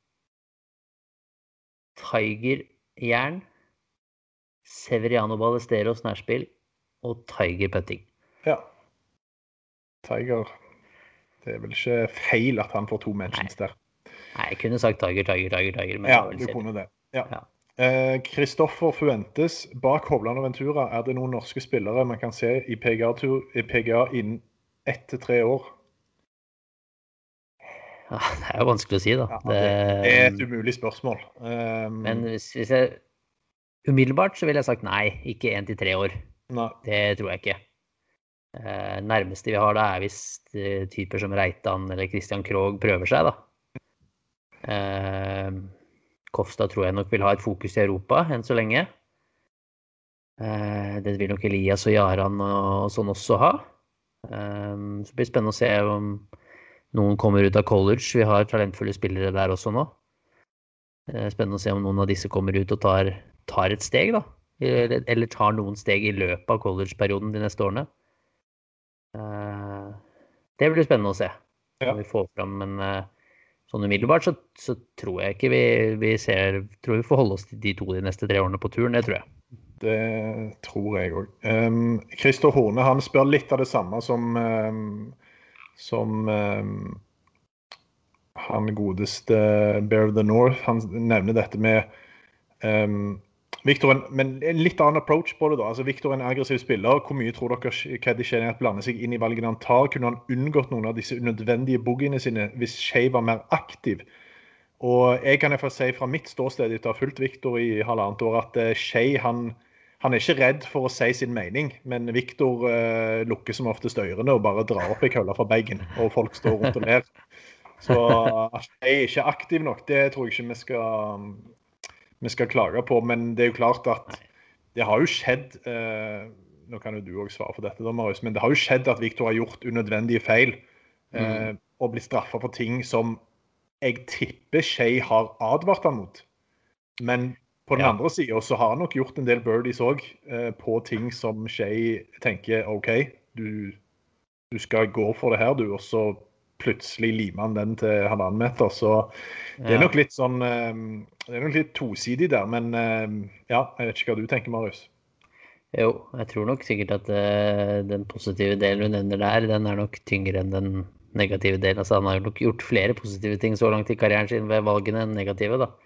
Tiger Jern, Severiano Ballesteros nærspill og Tiger putting. Ja. Tiger, det er vel ikke feil at han får 2 mentions der. Nei, jeg kunne sagt Tiger, men ja, du kunne det. Ja. Christopher Fuentes, bak Hovland og Ventura, er det noen norske spillere man kan se i PGA innen 1 til 3 år? Ja, det er jo vanskelig å si da. Ja, det er et umulig spørsmål. Men hvis jeg umiddelbart så ville jeg sagt nei, ikke 1 til 3 år. Nei. Det tror jeg ikke. Nærmeste vi har da er hvis typer som Reitan eller Christian Krogh prøver seg da. Kofstad tror jeg nok vil ha et fokus i Europa enn så lenge. Det vil nok Elias og Jaran og sånn også ha. Så blir det spennende å se om noen kommer ut av college. Vi har talentfulle spillere der også nå. Spennende å se om noen av disse kommer ut og tar et steg da. Eller tar noen steg i løpet av college-perioden de neste årene. Det blir spennende å se. Om vi får fram, men sånn umiddelbart så tror jeg ikke tror vi får holde oss til de 2 de neste 3 årene på turen, det tror jeg. Det tror jeg også. Christer Horne, han spør litt av det samme som han godeste Bear of the North. Han nevner dette med Victor, men en litt annen approach på det da. Altså Victor er en aggressiv spiller. Hvor mye tror dere Caddy Shea blander seg inn i valgene han tar? Kunne han unngått noen av disse unødvendige boogiene sine hvis Shea var mer aktiv? Og jeg kan i hvert fall si fra mitt ståsted etter å ha fulgt Victor i 1,5 år at Shea, han er ikke redd for å si sin mening, men Victor lukker som oftest ørene og bare drar opp i kølla fra baggen, og folk står rundt og ler. Så at jeg er ikke aktiv nok, det tror jeg ikke vi skal klage på, men det er jo klart at det har jo skjedd, nå kan jo du også svare for dette da, Marius, men det har jo skjedd at Victor har gjort unødvendige feil, og blitt straffet for ting som jeg tipper Shea har advart han mot. Men på den andre siden så har han nok gjort en del birdies også på ting som Shea tenker, ok, du skal gå for det her, du, og så plutselig limer han den til 1,5 meter, så det er nok litt sånn, det er nok litt tosidig der, men ja, jeg vet ikke hva du tenker, Marius. Jo, jeg tror nok sikkert at den positive delen du nevner der, den nok tyngre enn den negative delen. Altså, han har nok gjort flere positive ting så langt i karrieren sin ved valgene enn negative, da.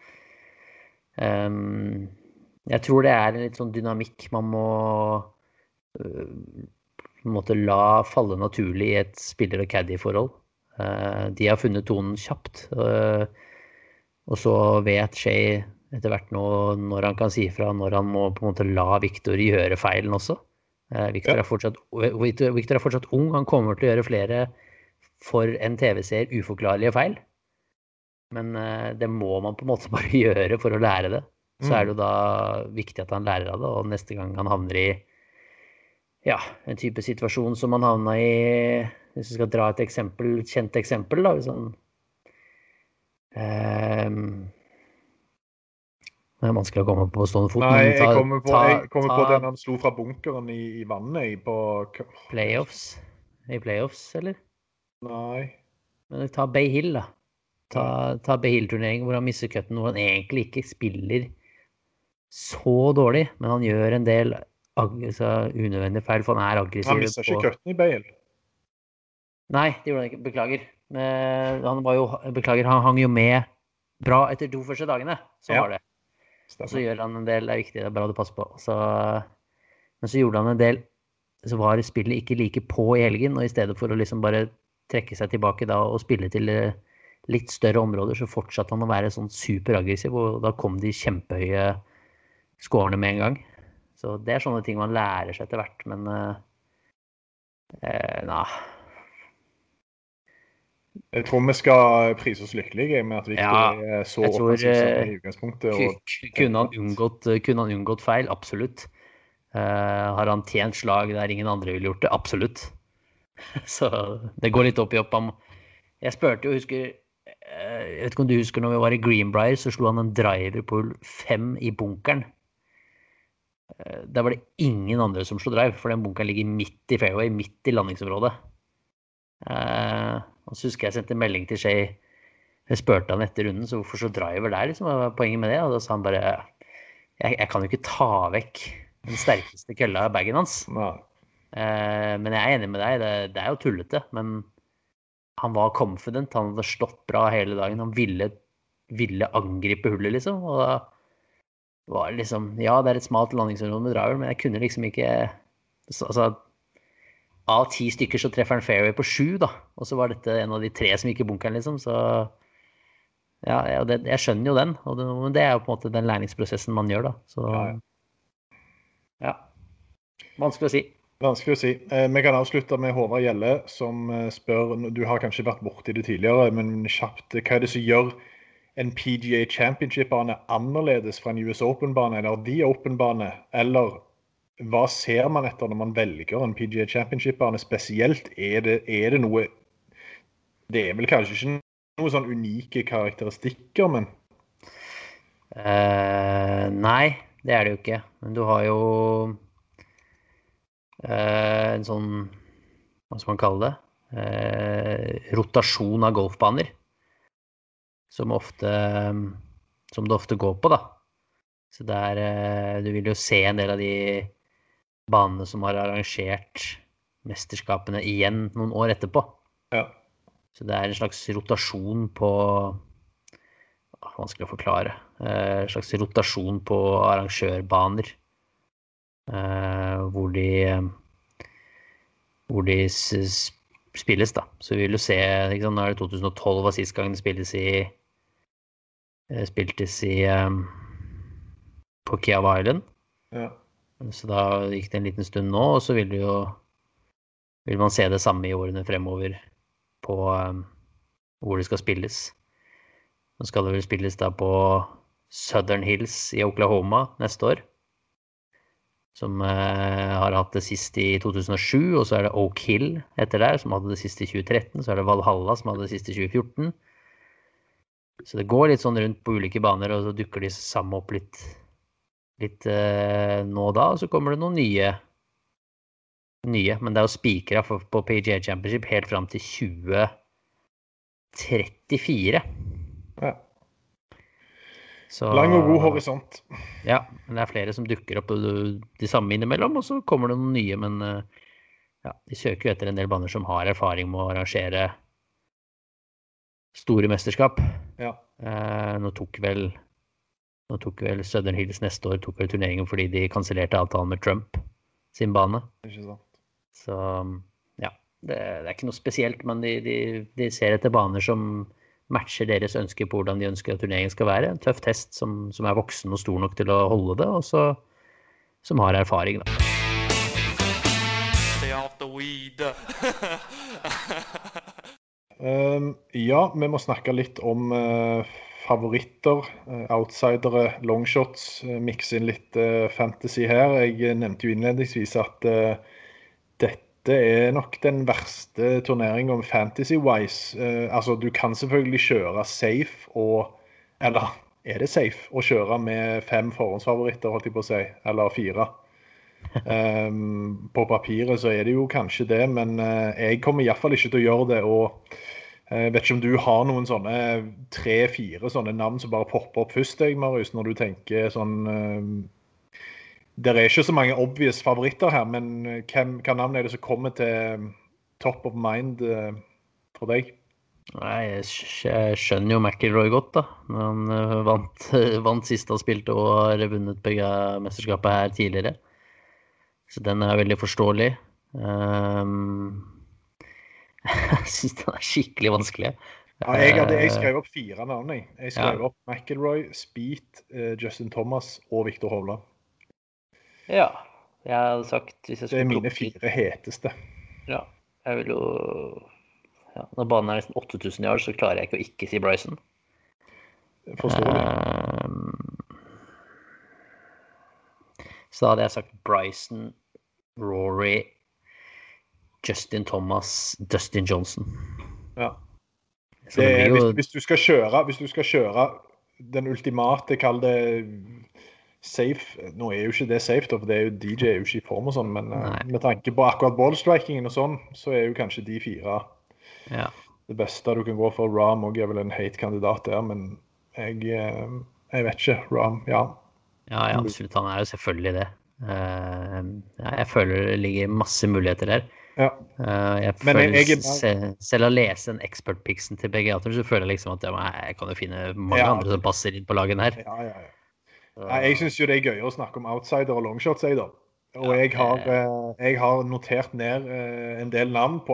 Jeg tror det en litt sånn dynamikk man må på en måte la falle naturlig i et spiller- og caddy-forhold. De har funnet tonen kjapt, og så vet Shea etter hvert nå når han kan si fra, når han må på en måte la Victor gjøre feilen også. Victor er fortsatt ung, han kommer til å gjøre flere for en TV-seer uforklarlige feil. Men det må man på en måte bare gjøre for å lære det. Så det jo da viktig at han lærer av det, og neste gang han havner i en type situasjon som han havner i, hvis vi skal dra et kjent eksempel da, sånn, det vanskelig å komme på stående fot. Nei, jeg kommer på den han slo fra bunkeren i vannet på playoffs, eller? Nei. Men ta Bay Hill da. Ta Bay Hill-turneringen hvor han misser cutten, hvor han egentlig ikke spiller så dårlig, men han gjør en del unødvendige feil, for han aggressiv. Han misser ikke cutten i Bay Hill? Nei, det gjorde han ikke, beklager. Han hang jo med bra etter 2 første dagene, så var det. Og så gjør han en del, det viktig, det bra du passer på. Men så gjorde han en del, så var spillet ikke like på i helgen, og i stedet for å liksom bare trekke seg tilbake da, og spille til litt større områder, så fortsatte han å være sånn superaggressiv, og da kom de kjempehøye scorene med en gang. Så det sånne ting man lærer seg etter hvert, men Jeg tror vi skal prise oss lykkelige med at Victor så offensivt i utgangspunktet. Kunne han unngått feil? Absolutt. Har han tjent slag der ingen andre ville gjort det? Absolutt. Så det går litt opp i opp. Jeg spurte jo, jeg vet ikke om du husker når vi var i Greenbrier, så slo han en driver på 5 i bunkeren. Der var det ingen andre som slo drive, for den bunkeren ligger midt i fairway, midt i landingsområdet. Og så husker jeg sendte melding til Shea. Jeg spurte han etter runden, så hvorfor så driver der, liksom, var poenget med det? Og da sa han bare, jeg kan jo ikke ta vekk den sterkeste kølla av baggen hans. Men jeg enig med deg, det jo tullete, men han var confident, han hadde slått bra hele dagen, han ville angripe hullet, liksom, og da var det liksom, det et smalt landingsområde med driver, men jeg kunne liksom ikke, altså, av 10 stykker så treffer han fairway på 7 da, og så var dette en av de 3 som gikk i bunkeren liksom, så jeg skjønner jo den, men det jo på en måte den læringsprosessen man gjør da, så vanskelig å si. Vanskelig å si. Vi kan avslutte med Håvard Gjelle, som spør, du har kanskje vært borti det tidligere, men kjapt, hva det som gjør en PGA Championship-bane annerledes fra en US Open-bane, eller The Open-bane, eller hva ser man etter når man velger en PGA Championship-bane spesielt? Det noe, det vel kanskje ikke noe sånn unike karakteristikker, men? Nei, det det jo ikke. Men du har jo en sånn, hva skal man kalle det, rotasjon av golfbaner, som det ofte går på da. Så du vil jo se en del av de banene som har arrangert mesterskapene igjen noen år etterpå. Ja. Så det en slags rotasjon på, vanskelig å forklare, en slags rotasjon på arrangørbaner, hvor de spilles da. Så vi vil jo se, ikke sant, nå det 2012 var sist gang det spiltes på Kiawah Island. Ja. Så da gikk det en liten stund nå, og så vil man se det samme i årene fremover på hvor det skal spilles. Nå skal det vel spilles da på Southern Hills i Oklahoma neste år, som har hatt det sist i 2007, og så det Oak Hill etter der, som hadde det sist i 2013, så det Valhalla som hadde det sist i 2014. Så det går litt sånn rundt på ulike baner, og så dukker de sammen opp litt nå og da, og så kommer det noen nye, men det jo spikere på PGA Championship helt frem til 2034. Ja. Så, lang og god horisont. Ja, men det flere som dukker opp de samme innimellom, og så kommer det noen nye, men ja, de søker jo etter en del baner som har erfaring med å arrangere store mesterskap. Ja. Nå tok vel Southern Hills neste år tok vel turneringen fordi de kansellerte avtalen med Trump sin bane. Ikke sant. Så ja, det ikke noe spesielt, men de ser etter baner som matcher deres ønsker på hvordan de ønsker at turneringen skal være. En tøff test som voksen og stor nok til å holde det, og så som har erfaring da. Stay off the weed. Ja, vi må snakke litt om favoritter, outsidere, longshots, mikse inn litt fantasy her. Jeg nevnte jo innledningsvis at dette nok den verste turneringen om fantasy-wise. Altså, du kan selvfølgelig kjøre safe eller det safe å kjøre med 5 forhåndsfavoritter, holdt jeg på å si, eller 4. På papiret så det jo kanskje det, men jeg kommer i hvert fall ikke til å gjøre det, og jeg vet ikke om du har noen sånne 3-4 sånne navn som bare popper opp først, Marius, når du tenker sånn... Det ikke så mange obvious favoritter her, men hva navn det som kommer til top of mind for deg? Nei, jeg skjønner jo McIlroy godt da. Han vant sist han spilte og har vunnet begge mesterskapet her tidligere. Så den veldig forståelig. Jeg synes den skikkelig vanskelig. Ja, jeg skrev opp 4 navn. Jeg skrev opp McIlroy, Spieth, Justin Thomas og Viktor Hovland. Ja, jeg hadde sagt... Hvis jeg det mine 4 heteste. Ja, jeg vil jo... Ja, når banen nesten 8000 yards, så klarer jeg ikke å ikke si Bryson. Forståelig. Så hadde jeg sagt Bryson, Rory, Justin Thomas, Dustin Johnson. Ja. Hvis du skal kjøre den ultimate, kall det safe, nå jo ikke det safe da, for det jo DJ jo ikke i form og sånn, men med tanke på akkurat ballstrikingen og sånn, så jo kanskje de 4 det beste du kan gå for. Rahm og vel en hate-kandidat der, men jeg vet ikke, Rahm, ja. Ja, absolutt, han jo selvfølgelig det. Jeg føler det ligger masse muligheter der. Ja. Jeg føler, selv å lese en expert-pixen til begge så føler jeg liksom at jeg kan jo finne mange andre som passer inn på lagen her. Ja. Jeg synes jo det gøyere å snakke om outsider og longshots, da. Og jeg har notert ned en del navn på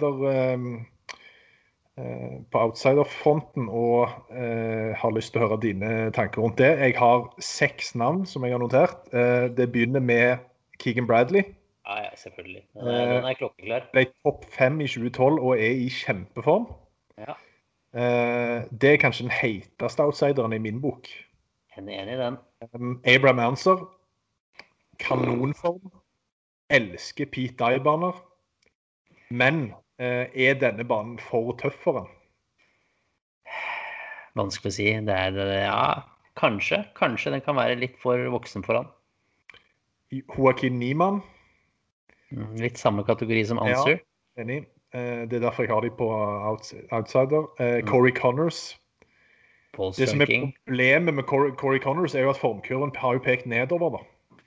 outsiderfronten, og har lyst til å høre dine tanker rundt det. Jeg har 6 navn som jeg har notert. Det begynner med Keegan Bradley. Ja, selvfølgelig. Den klokkeklar. Ble topp 5 i 2012 og i kjempeform. Ja. Det kanskje den heiteste outsideren i min bok. Jeg enig i den. Abraham Ancer, kanonform, elsker Pete Dye-baner, men denne banen for tøff for han? Vanskelig å si. Kanskje den kan være litt for voksen for han. Joaquin Niemann. Litt samme kategori som Ancer. Ja, enig. Det derfor jeg har de på outsider. Corey Connors. Det som problemet med Corey Connors jo at formkurven har jo pekt nedover da.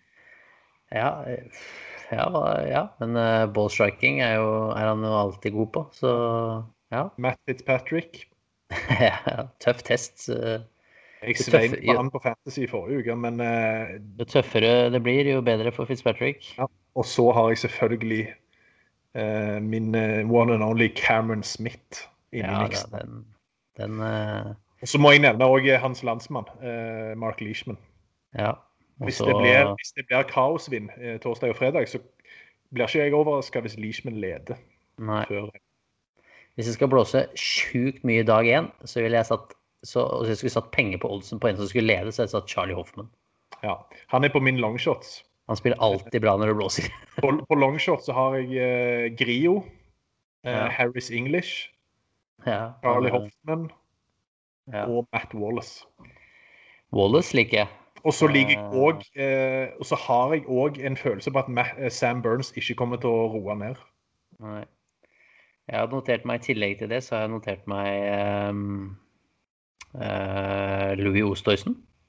Ja, men ballstriking han jo alltid god på, så ja. Matt Fitzpatrick. Ja, tøff test. Jeg svein på han på fantasy i forrige uke, men... Jo tøffere det blir, jo bedre for Fitzpatrick. Ja, og så har jeg selvfølgelig min one and only Cameron Smith inni miksen. Og så må jeg nevne også hans landsmann, Mark Leishman. Ja. Hvis det blir kaosvinn torsdag og fredag, så blir ikke jeg overrasket hvis Leishman leder. Nei. Hvis jeg skal blåse sjukt mye dag 1, så ville jeg satt, og jeg skulle satt penger på oddsen på en som skulle lede, så jeg satt Charlie Hoffman. Ja, han på min longshots. Han spiller alltid bra når det blåser. På longshots så har jeg Grio, Harris English, Charlie Hoffman, og Matt Wallace. Wallace liker jeg. Og så liker jeg også, og så har jeg også en følelse på at Sam Burns ikke kommer til å roe ned. Nei. Jeg har notert meg i tillegg til det, så har jeg notert meg Louis Oosthuizen.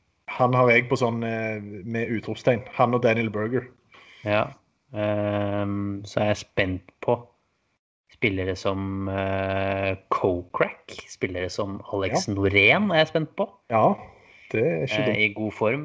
Han har jeg på sånn med utropstegn. Han og Daniel Berger. Ja, så er jeg spent på spillere som Kokrak, spillere som Alex Norén er jeg spent på. Ja, det er ikke dumt. I god form.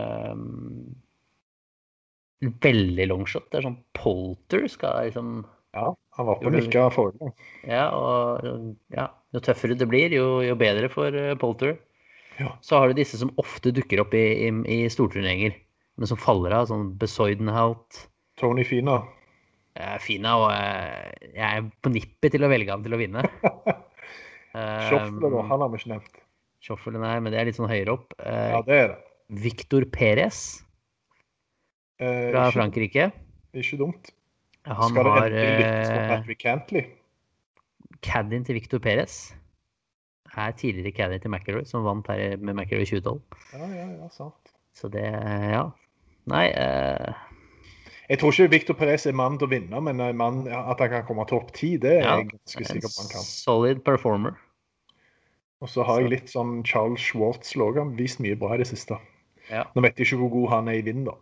Veldig longshot. Det er sånn Polter skal liksom... Ja, han var på nikka forrige. Ja, og jo tøffere det blir, jo bedre for Polter. Ja. Så har du disse som ofte dukker opp i storturneringer, men som faller av, sånn Besoidenhout. Tony Fina. Fina, og jeg er på nippet til å velge han til å vinne. Schoffler da, han har vi ikke nevnt. Schoffler, nei, men det er litt sånn høyere opp. Ja, det er det. Victor Perez fra Frankrike. Ikke dumt. Han skal det har endelig lykkes på Patrick Cantley? Caddien til Victor Perez er tidligere caddien til McIlroy, som vant her med McIlroy 2012. Ja, sant. Så det, Nei, jeg tror ikke Victor Perez er mann til å vinne, men at han kan komme topp 10, det er jeg ganske sikker på han kan. Solid performer. Og så har jeg litt sånn Charles Schwartz-låg, han vist mye bra i det siste. Ja. Nå vet jeg ikke hvor god han er i vind da.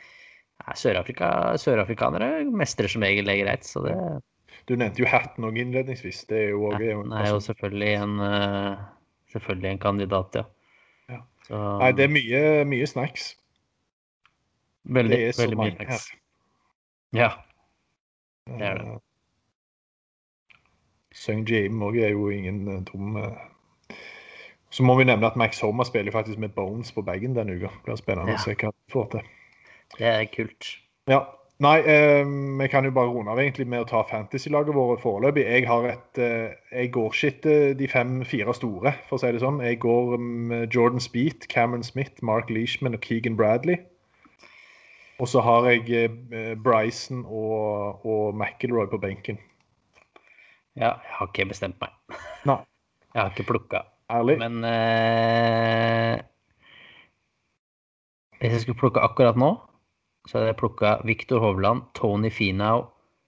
Sørafrikanere mestrer som regel det greit, så det... Du nevnte jo Hatton også innledningsvis, det er jo også... Hatton er jo selvfølgelig en kandidat, ja. Så... Nei, det er mye snacks. Veldig mye snacks. Ja, det er det. Sung Jim også er jo ingen dum... Så må vi nevne at Max Homa spiller faktisk med Bones på baggen denne uka. Det blir spennende å se hva han får til. Det er kult. Ja, nei, vi kan jo bare runde av egentlig med å ta fantasy-laget våre foreløpig. Jeg går ikke de 5-4 store, for å si det sånn. Jeg går med Jordan Spieth, Cameron Smith, Mark Leishman og Keegan Bradley. Og så har jeg Bryson og McIlroy på benken. Ja, jeg har ikke bestemt meg. Nei. Jeg har ikke plukket. Ærlig. Men hvis jeg skulle plukke akkurat nå, så hadde jeg plukket Victor Hovland, Tony Finau,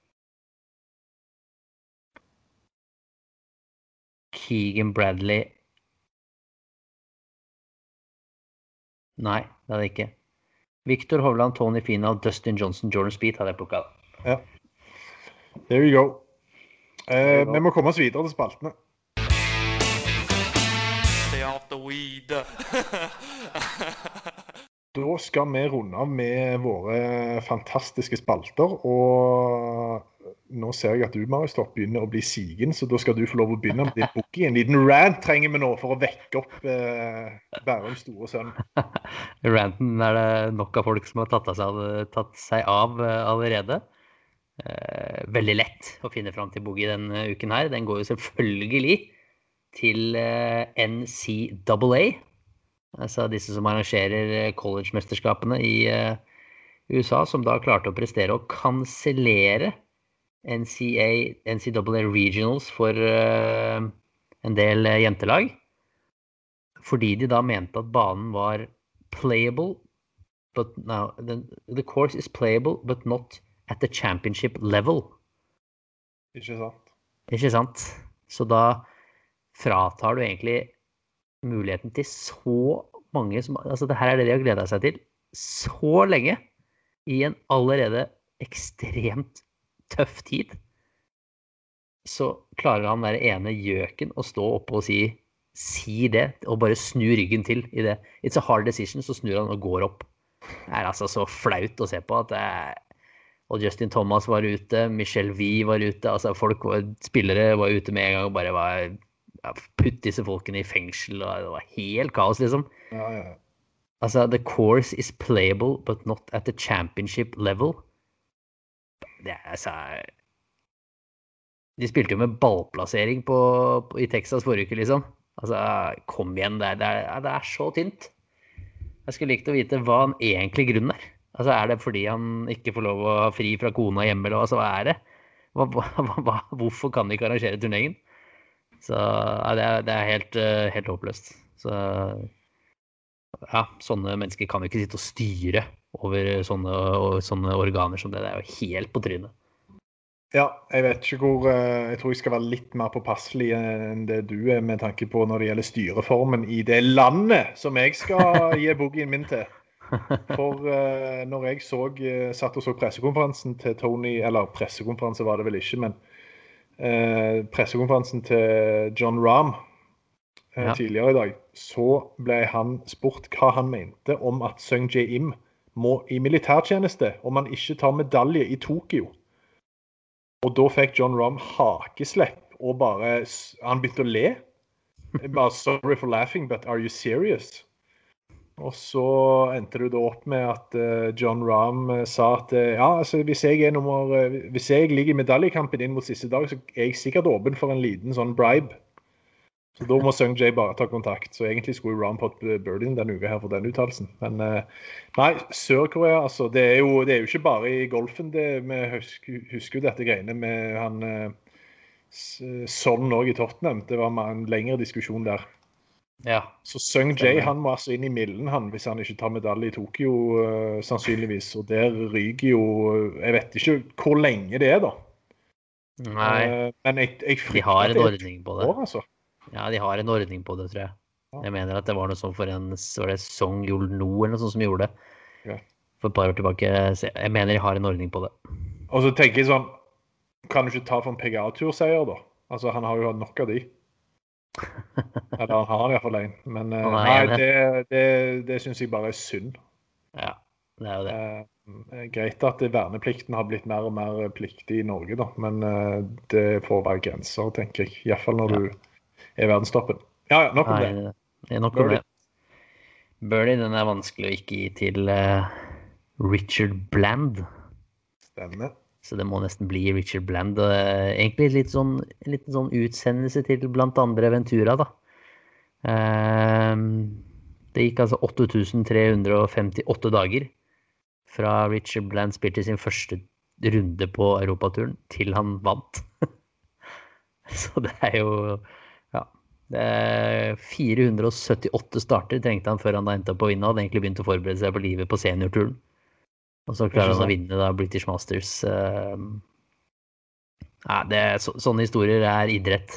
Keegan Bradley. Nei, det hadde jeg ikke. Victor Hovland, Tony Finau, Dustin Johnson, Jordan Spieth hadde jeg plukket. Ja. There you go. Vi må komme oss videre til spaltene. Stay off the weed. Da skal vi runde av med våre fantastiske spalter, og nå ser jeg at du, Marius, begynner å bli sigen, så da skal du få lov å begynne med din bookie. En liten rant trenger vi nå for å vekke opp Bærums store sønn. Ranten er det nok av folk som har tatt seg av allerede. Veldig lett å finne frem til boogie denne uken her. Den går jo selvfølgelig til NCAA. Altså disse som arrangerer college-mesterskapene i USA, som da klarte å prestere å kansellere NCAA Regionals for en del jentelag, fordi de da mente at banen var playable, but no, the course is playable, but not at the championship level. Ikke sant? Så da fratar du egentlig muligheten til så mange som, altså det her er det de har gledet seg til så lenge i en allerede ekstremt tøff tid, så klarer han der ene gjøken å stå oppe og si det, og bare snu ryggen til i det. It's a hard decision, så snur han og går opp. Det er altså så flaut å se på at og Justin Thomas var ute, Michelle V var ute, altså spillere var ute med en gang og bare var putt disse folkene i fengsel, og det var helt kaos liksom. Ja. Altså, the course is playable, but not at the championship level. Det er altså... De spilte jo med ballplassering i Texas forrige uke liksom. Altså, kom igjen, det er så tynt. Jeg skulle likt å vite hva den egentlig grunnen er. Altså, er det fordi han ikke får lov å ha fri fra kona hjemme, eller altså, hva er det? Hvorfor kan de ikke arrangere turneringen? Så det er helt håpløst. Så ja, sånne mennesker kan jo ikke sitte og styre over sånne organer som det. Det er jo helt på trynet. Ja, jeg vet ikke jeg tror jeg skal være litt mer påpasselig enn det du med tanke på når det gjelder styreformen i det landet som jeg skal gi boogien min til. For når jeg satt og så pressekonferansen til Tony, eller pressekonferanse var det vel ikke, men pressekonferansen til John Rahm tidligere i dag, så ble han spurt hva han mente om at Sung Jae Im må i militærtjeneste om han ikke tar medalje i Tokyo. Og da fikk John Rahm hakeslepp, og han begynte å le. Bare, sorry for laughing, but are you serious? Og så endte det da opp med at John Rahm sa at ja, altså hvis jeg ligger i medaljekampen inn mot siste dag, så er jeg sikkert åpen for en liten sånn bribe. Så da må Sung Jae bare ta kontakt. Så egentlig skulle Rahm fått birdien denne uka her for den uttalelsen. Men nei, Sør-Korea, altså, det er jo ikke bare i golfen. Vi husker jo dette greiene med han Son også i Tottenham. Det var en lengre diskusjon der. Ja. Så Sung Jae, han må altså inn i milden hvis han ikke tar medalje i Tokyo, sannsynligvis. Og der ryker jo, jeg vet ikke hvor lenge det da. Nei, men jeg de har en ordning på det. Altså. Ja, de har en ordning på det, tror jeg. Jeg mener at det var noe sånn for var det Song Yul-no eller noe sånt som gjorde det. Ja. For et par år tilbake. Jeg mener de har en ordning på det. Og så tenker jeg sånn, kan du ikke ta for en PGA-turseier da? Altså, han har jo hatt nok av de. Eller han har i hvert fall en. Men nei, det synes jeg bare er synd. Ja, det er jo det. Greit at verneplikten har blitt mer og mer pliktig i Norge da, men det får være grenser, tenker jeg. I hvert fall når du er verdenstoppen. Ja, nok om det. Nok om det. Birdie, den er vanskelig å ikke gi til Richard Bland. Stemmer. Så det må nesten bli Richard Bland. Egentlig en liten sånn utsendelse til blant andre Ventura da. Det gikk altså 8.358 dager fra Richard Bland spilte sin første runde på Europaturen til han vant. Så det er jo det er 478 starter trengte han før han da endte opp å vinne. Han hadde egentlig begynt å forberede seg på livet på seniorturen. Og så klarer han å vinne da British Masters. Sånne historier er idrett.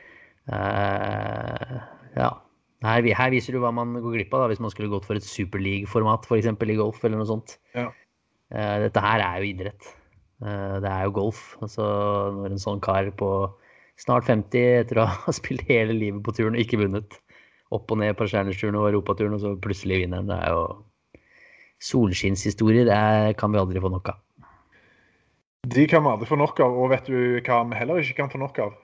Ja. Her viser du hva man går glipp av da, hvis man skulle gått for et Super League-format, for eksempel i golf eller noe sånt. Ja. Dette her er jo idrett. Det er jo golf. Altså, når en sånn kar på snart 50 etter å ha spilt hele livet på turen og ikke vunnet. Opp og ned på Stjernerturen og Europaturen, og så plutselig vinner han. Det er jo solskinnshistorier, det kan vi aldri få nok av. De kan vi aldri få nok av, og vet du hva vi heller ikke kan få nok av?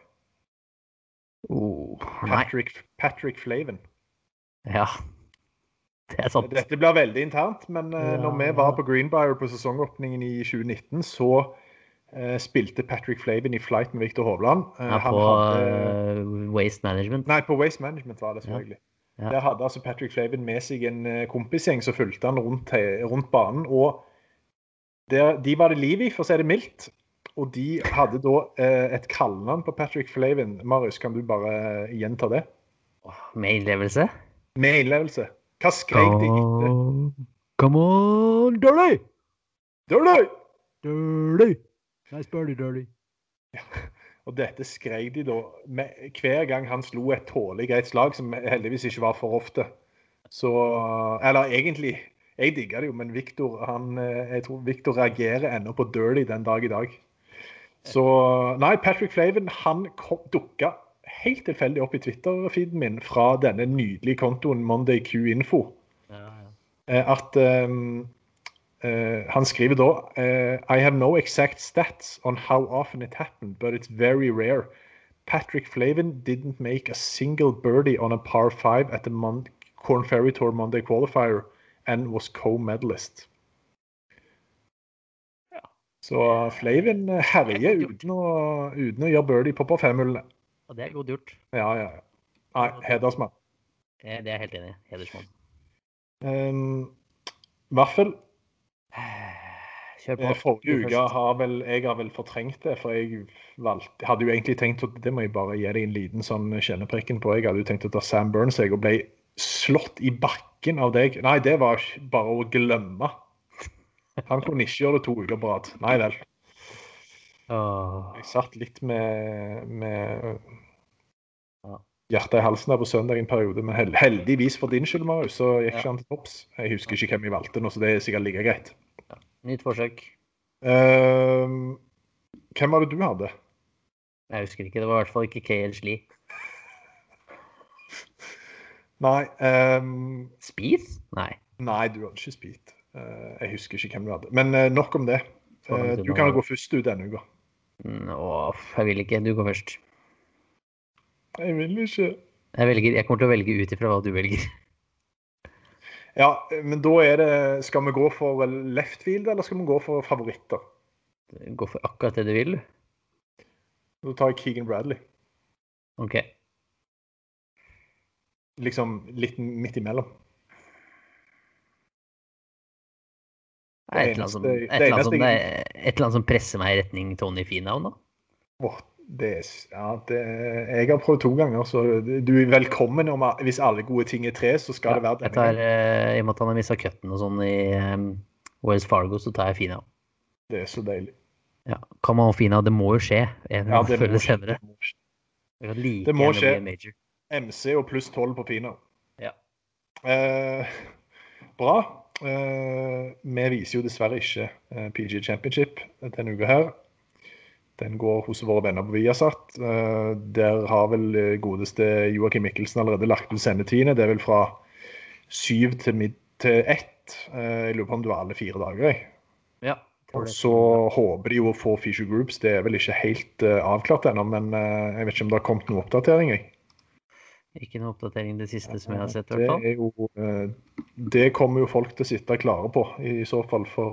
Patrick Flavin. Ja, det er sant. Dette blir veldig internt, men når vi var på Greenbrier på sesongåpningen i 2019, så spilte Patrick Flavin i flight med Victor Hovland. På Waste Management. Nei, på Waste Management var det selvfølgelig. Ja. Der hadde altså Patrick Flavin med seg en kompisgjeng som fulgte han rundt banen, og de var det liv i, for å si det mildt. Og de hadde da et kallenavn på Patrick Flavin. Marius, kan du bare gjenta det? Med innlevelse? Med innlevelse. Hva skrek de etter? Come on, Dirty! Dirty! Dirty! Nice birdie, Dirty. Ja, og dette skrek de da hver gang han slo et tålig greit slag, som heldigvis ikke var for ofte. Så, eller egentlig, jeg digger det jo, men Victor, jeg tror Victor reagerer ennå på Dirty den dag i dag. Så, nei, Patrick Flavin, han dukket helt tilfeldig opp i Twitter-feeden min fra denne nydelige kontoen Monday Q Info. At han skriver da, I have no exact stats on how often it happened, but it's very rare. Patrick Flavin didn't make a single birdie on a par 5 at the Corn Ferry Tour Monday qualifier and was co-medalist. Ja. Så Flavin herjer uten å gjøre birdie på 5-hullene. Og det er godt gjort. Ja. Nei, hedersmann. Det er helt enig, hedersmann. I hvert fall, forrige uke har jeg fortrengt det, for jeg hadde jo egentlig tenkt at det må jeg bare gi deg en liten sånn kjenneprekken på. Jeg hadde jo tenkt å ta Sam Burns og ble slått i bakken av deg. Nei, det var bare å glemme. Han kunne ikke gjøre det 2 uker på rad. Nei vel. Jeg satt litt med hjertet i halsen der på søndag i en periode, men heldigvis for din skyld, Marius, så gikk ikke han til topps. Jeg husker ikke hvem jeg valgte nå, så det sikkert like greit. Ja. Nytt forsøk. Hvem var det du hadde? Jeg husker ikke, det var i hvert fall ikke K.H. Lee. Nei. Speed? Nei. Nei, du hadde ikke Speed. Jeg husker ikke hvem du hadde. Men nok om det. Du kan gå først ut denne uka. Jeg vil ikke. Du går først. Jeg vil ikke. Jeg kommer til å velge ut ifra hva du velger. Ja, men da skal vi gå for left field, eller skal vi gå for favoritter? Gå for akkurat det du vil. Da tar jeg Keegan Bradley. Ok. Liksom litt midt imellom. Et eller annet som presser meg i retning Tony Finau da? Jeg har prøvd 2 ganger, så du velkommen hvis alle gode ting 3, så skal det være denne. I og med at han har mistet cutten og sånn i Wells Fargo, så tar jeg Finau. Det så deilig. Ja, kan man ha Finau, det må jo skje. Det må skje. MC og pluss 12 på Finau. Ja. Bra. Vi viser jo dessverre ikke PG Championship denne uka her. Den går hos våre venner på Viasat. Der har vel godeste Joakim Mikkelsen allerede lagt ut sendetidene. Det vel fra 7 til 1. Jeg lurer på om det var alle 4 dager. Ja. Og så håper de jo å få Fisher Groups. Det vel ikke helt avklart ennå, men jeg vet ikke om det har kommet noen oppdatering. Ikke noen oppdatering det siste som jeg har sett i hvert fall. Det kommer jo folk til å sitte klare på i så fall, for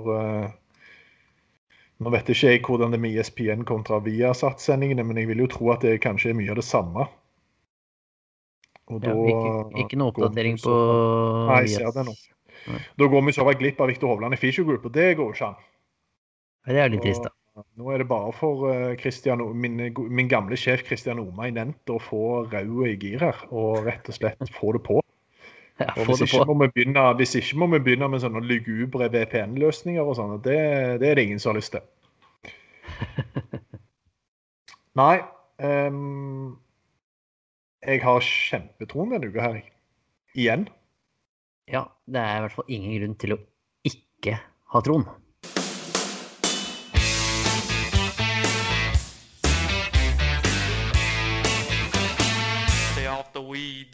nå vet ikke jeg hvordan det er med ESPN kontra Viasat-sendingene, men jeg vil jo tro at det kanskje er mye av det samme. Og da, ikke noen oppdatering på Nei, jeg ser det nå. Da går vi så over glipp av Victor Hovland i Fisher Group, og det går ikke an. Det er litt trist da. Nå er det bare for min gamle sjef Christian Oma i Nent å få rauet i gir her, og rett og slett få det på. Ja, og hvis ikke må vi begynne med sånne lugubre VPN-løsninger og sånn, det er det ingen som har lyst til. Nei, jeg har kjempetroen denne uka her. Igjen. Ja, det er i hvert fall ingen grunn til å ikke ha troen. Weed.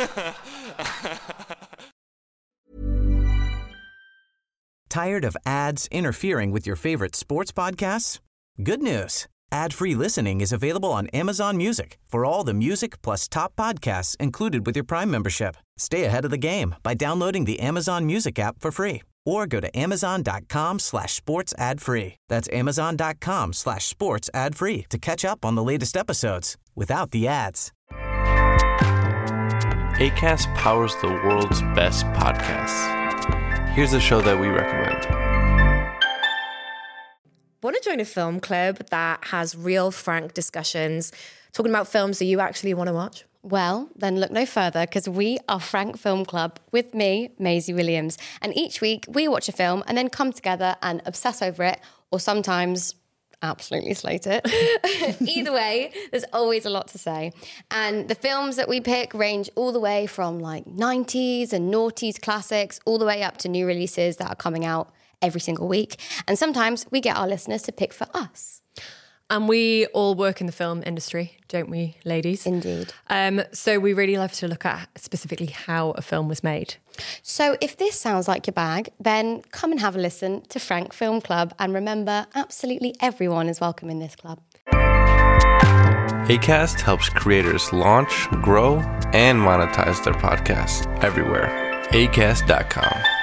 Tired of ads interfering with your favorite sports podcasts? Good news. Ad-free listening is available on Amazon Music for all the music plus top podcasts included with your Prime membership. Stay ahead of the game by downloading the Amazon Music app for free or go to amazon.com/sports ad-free. That's amazon.com/sports ad-free to catch up on the latest episodes without the ads. Acast powers the world's best podcasts. Here's a show that we recommend. Want to join a film club that has real, frank discussions, talking about films that you actually want to watch? Well, then look no further, because we are Frank Film Club with me, Maisie Williams. And each week we watch a film and then come together and obsess over it, or sometimes absolutely slate it. Either way, there's always a lot to say. And the films that we pick range all the way from like 90s and noughties classics all the way up to new releases that are coming out every single week. And sometimes we get our listeners to pick for us. And we all work in the film industry, don't we, ladies? Indeed. So we really love to look at specifically how a film was made. So if this sounds like your bag, then come and have a listen to Frank Film Club. And remember, absolutely everyone is welcome in this club. Acast helps creators launch, grow, and monetize their podcasts everywhere. Acast.com.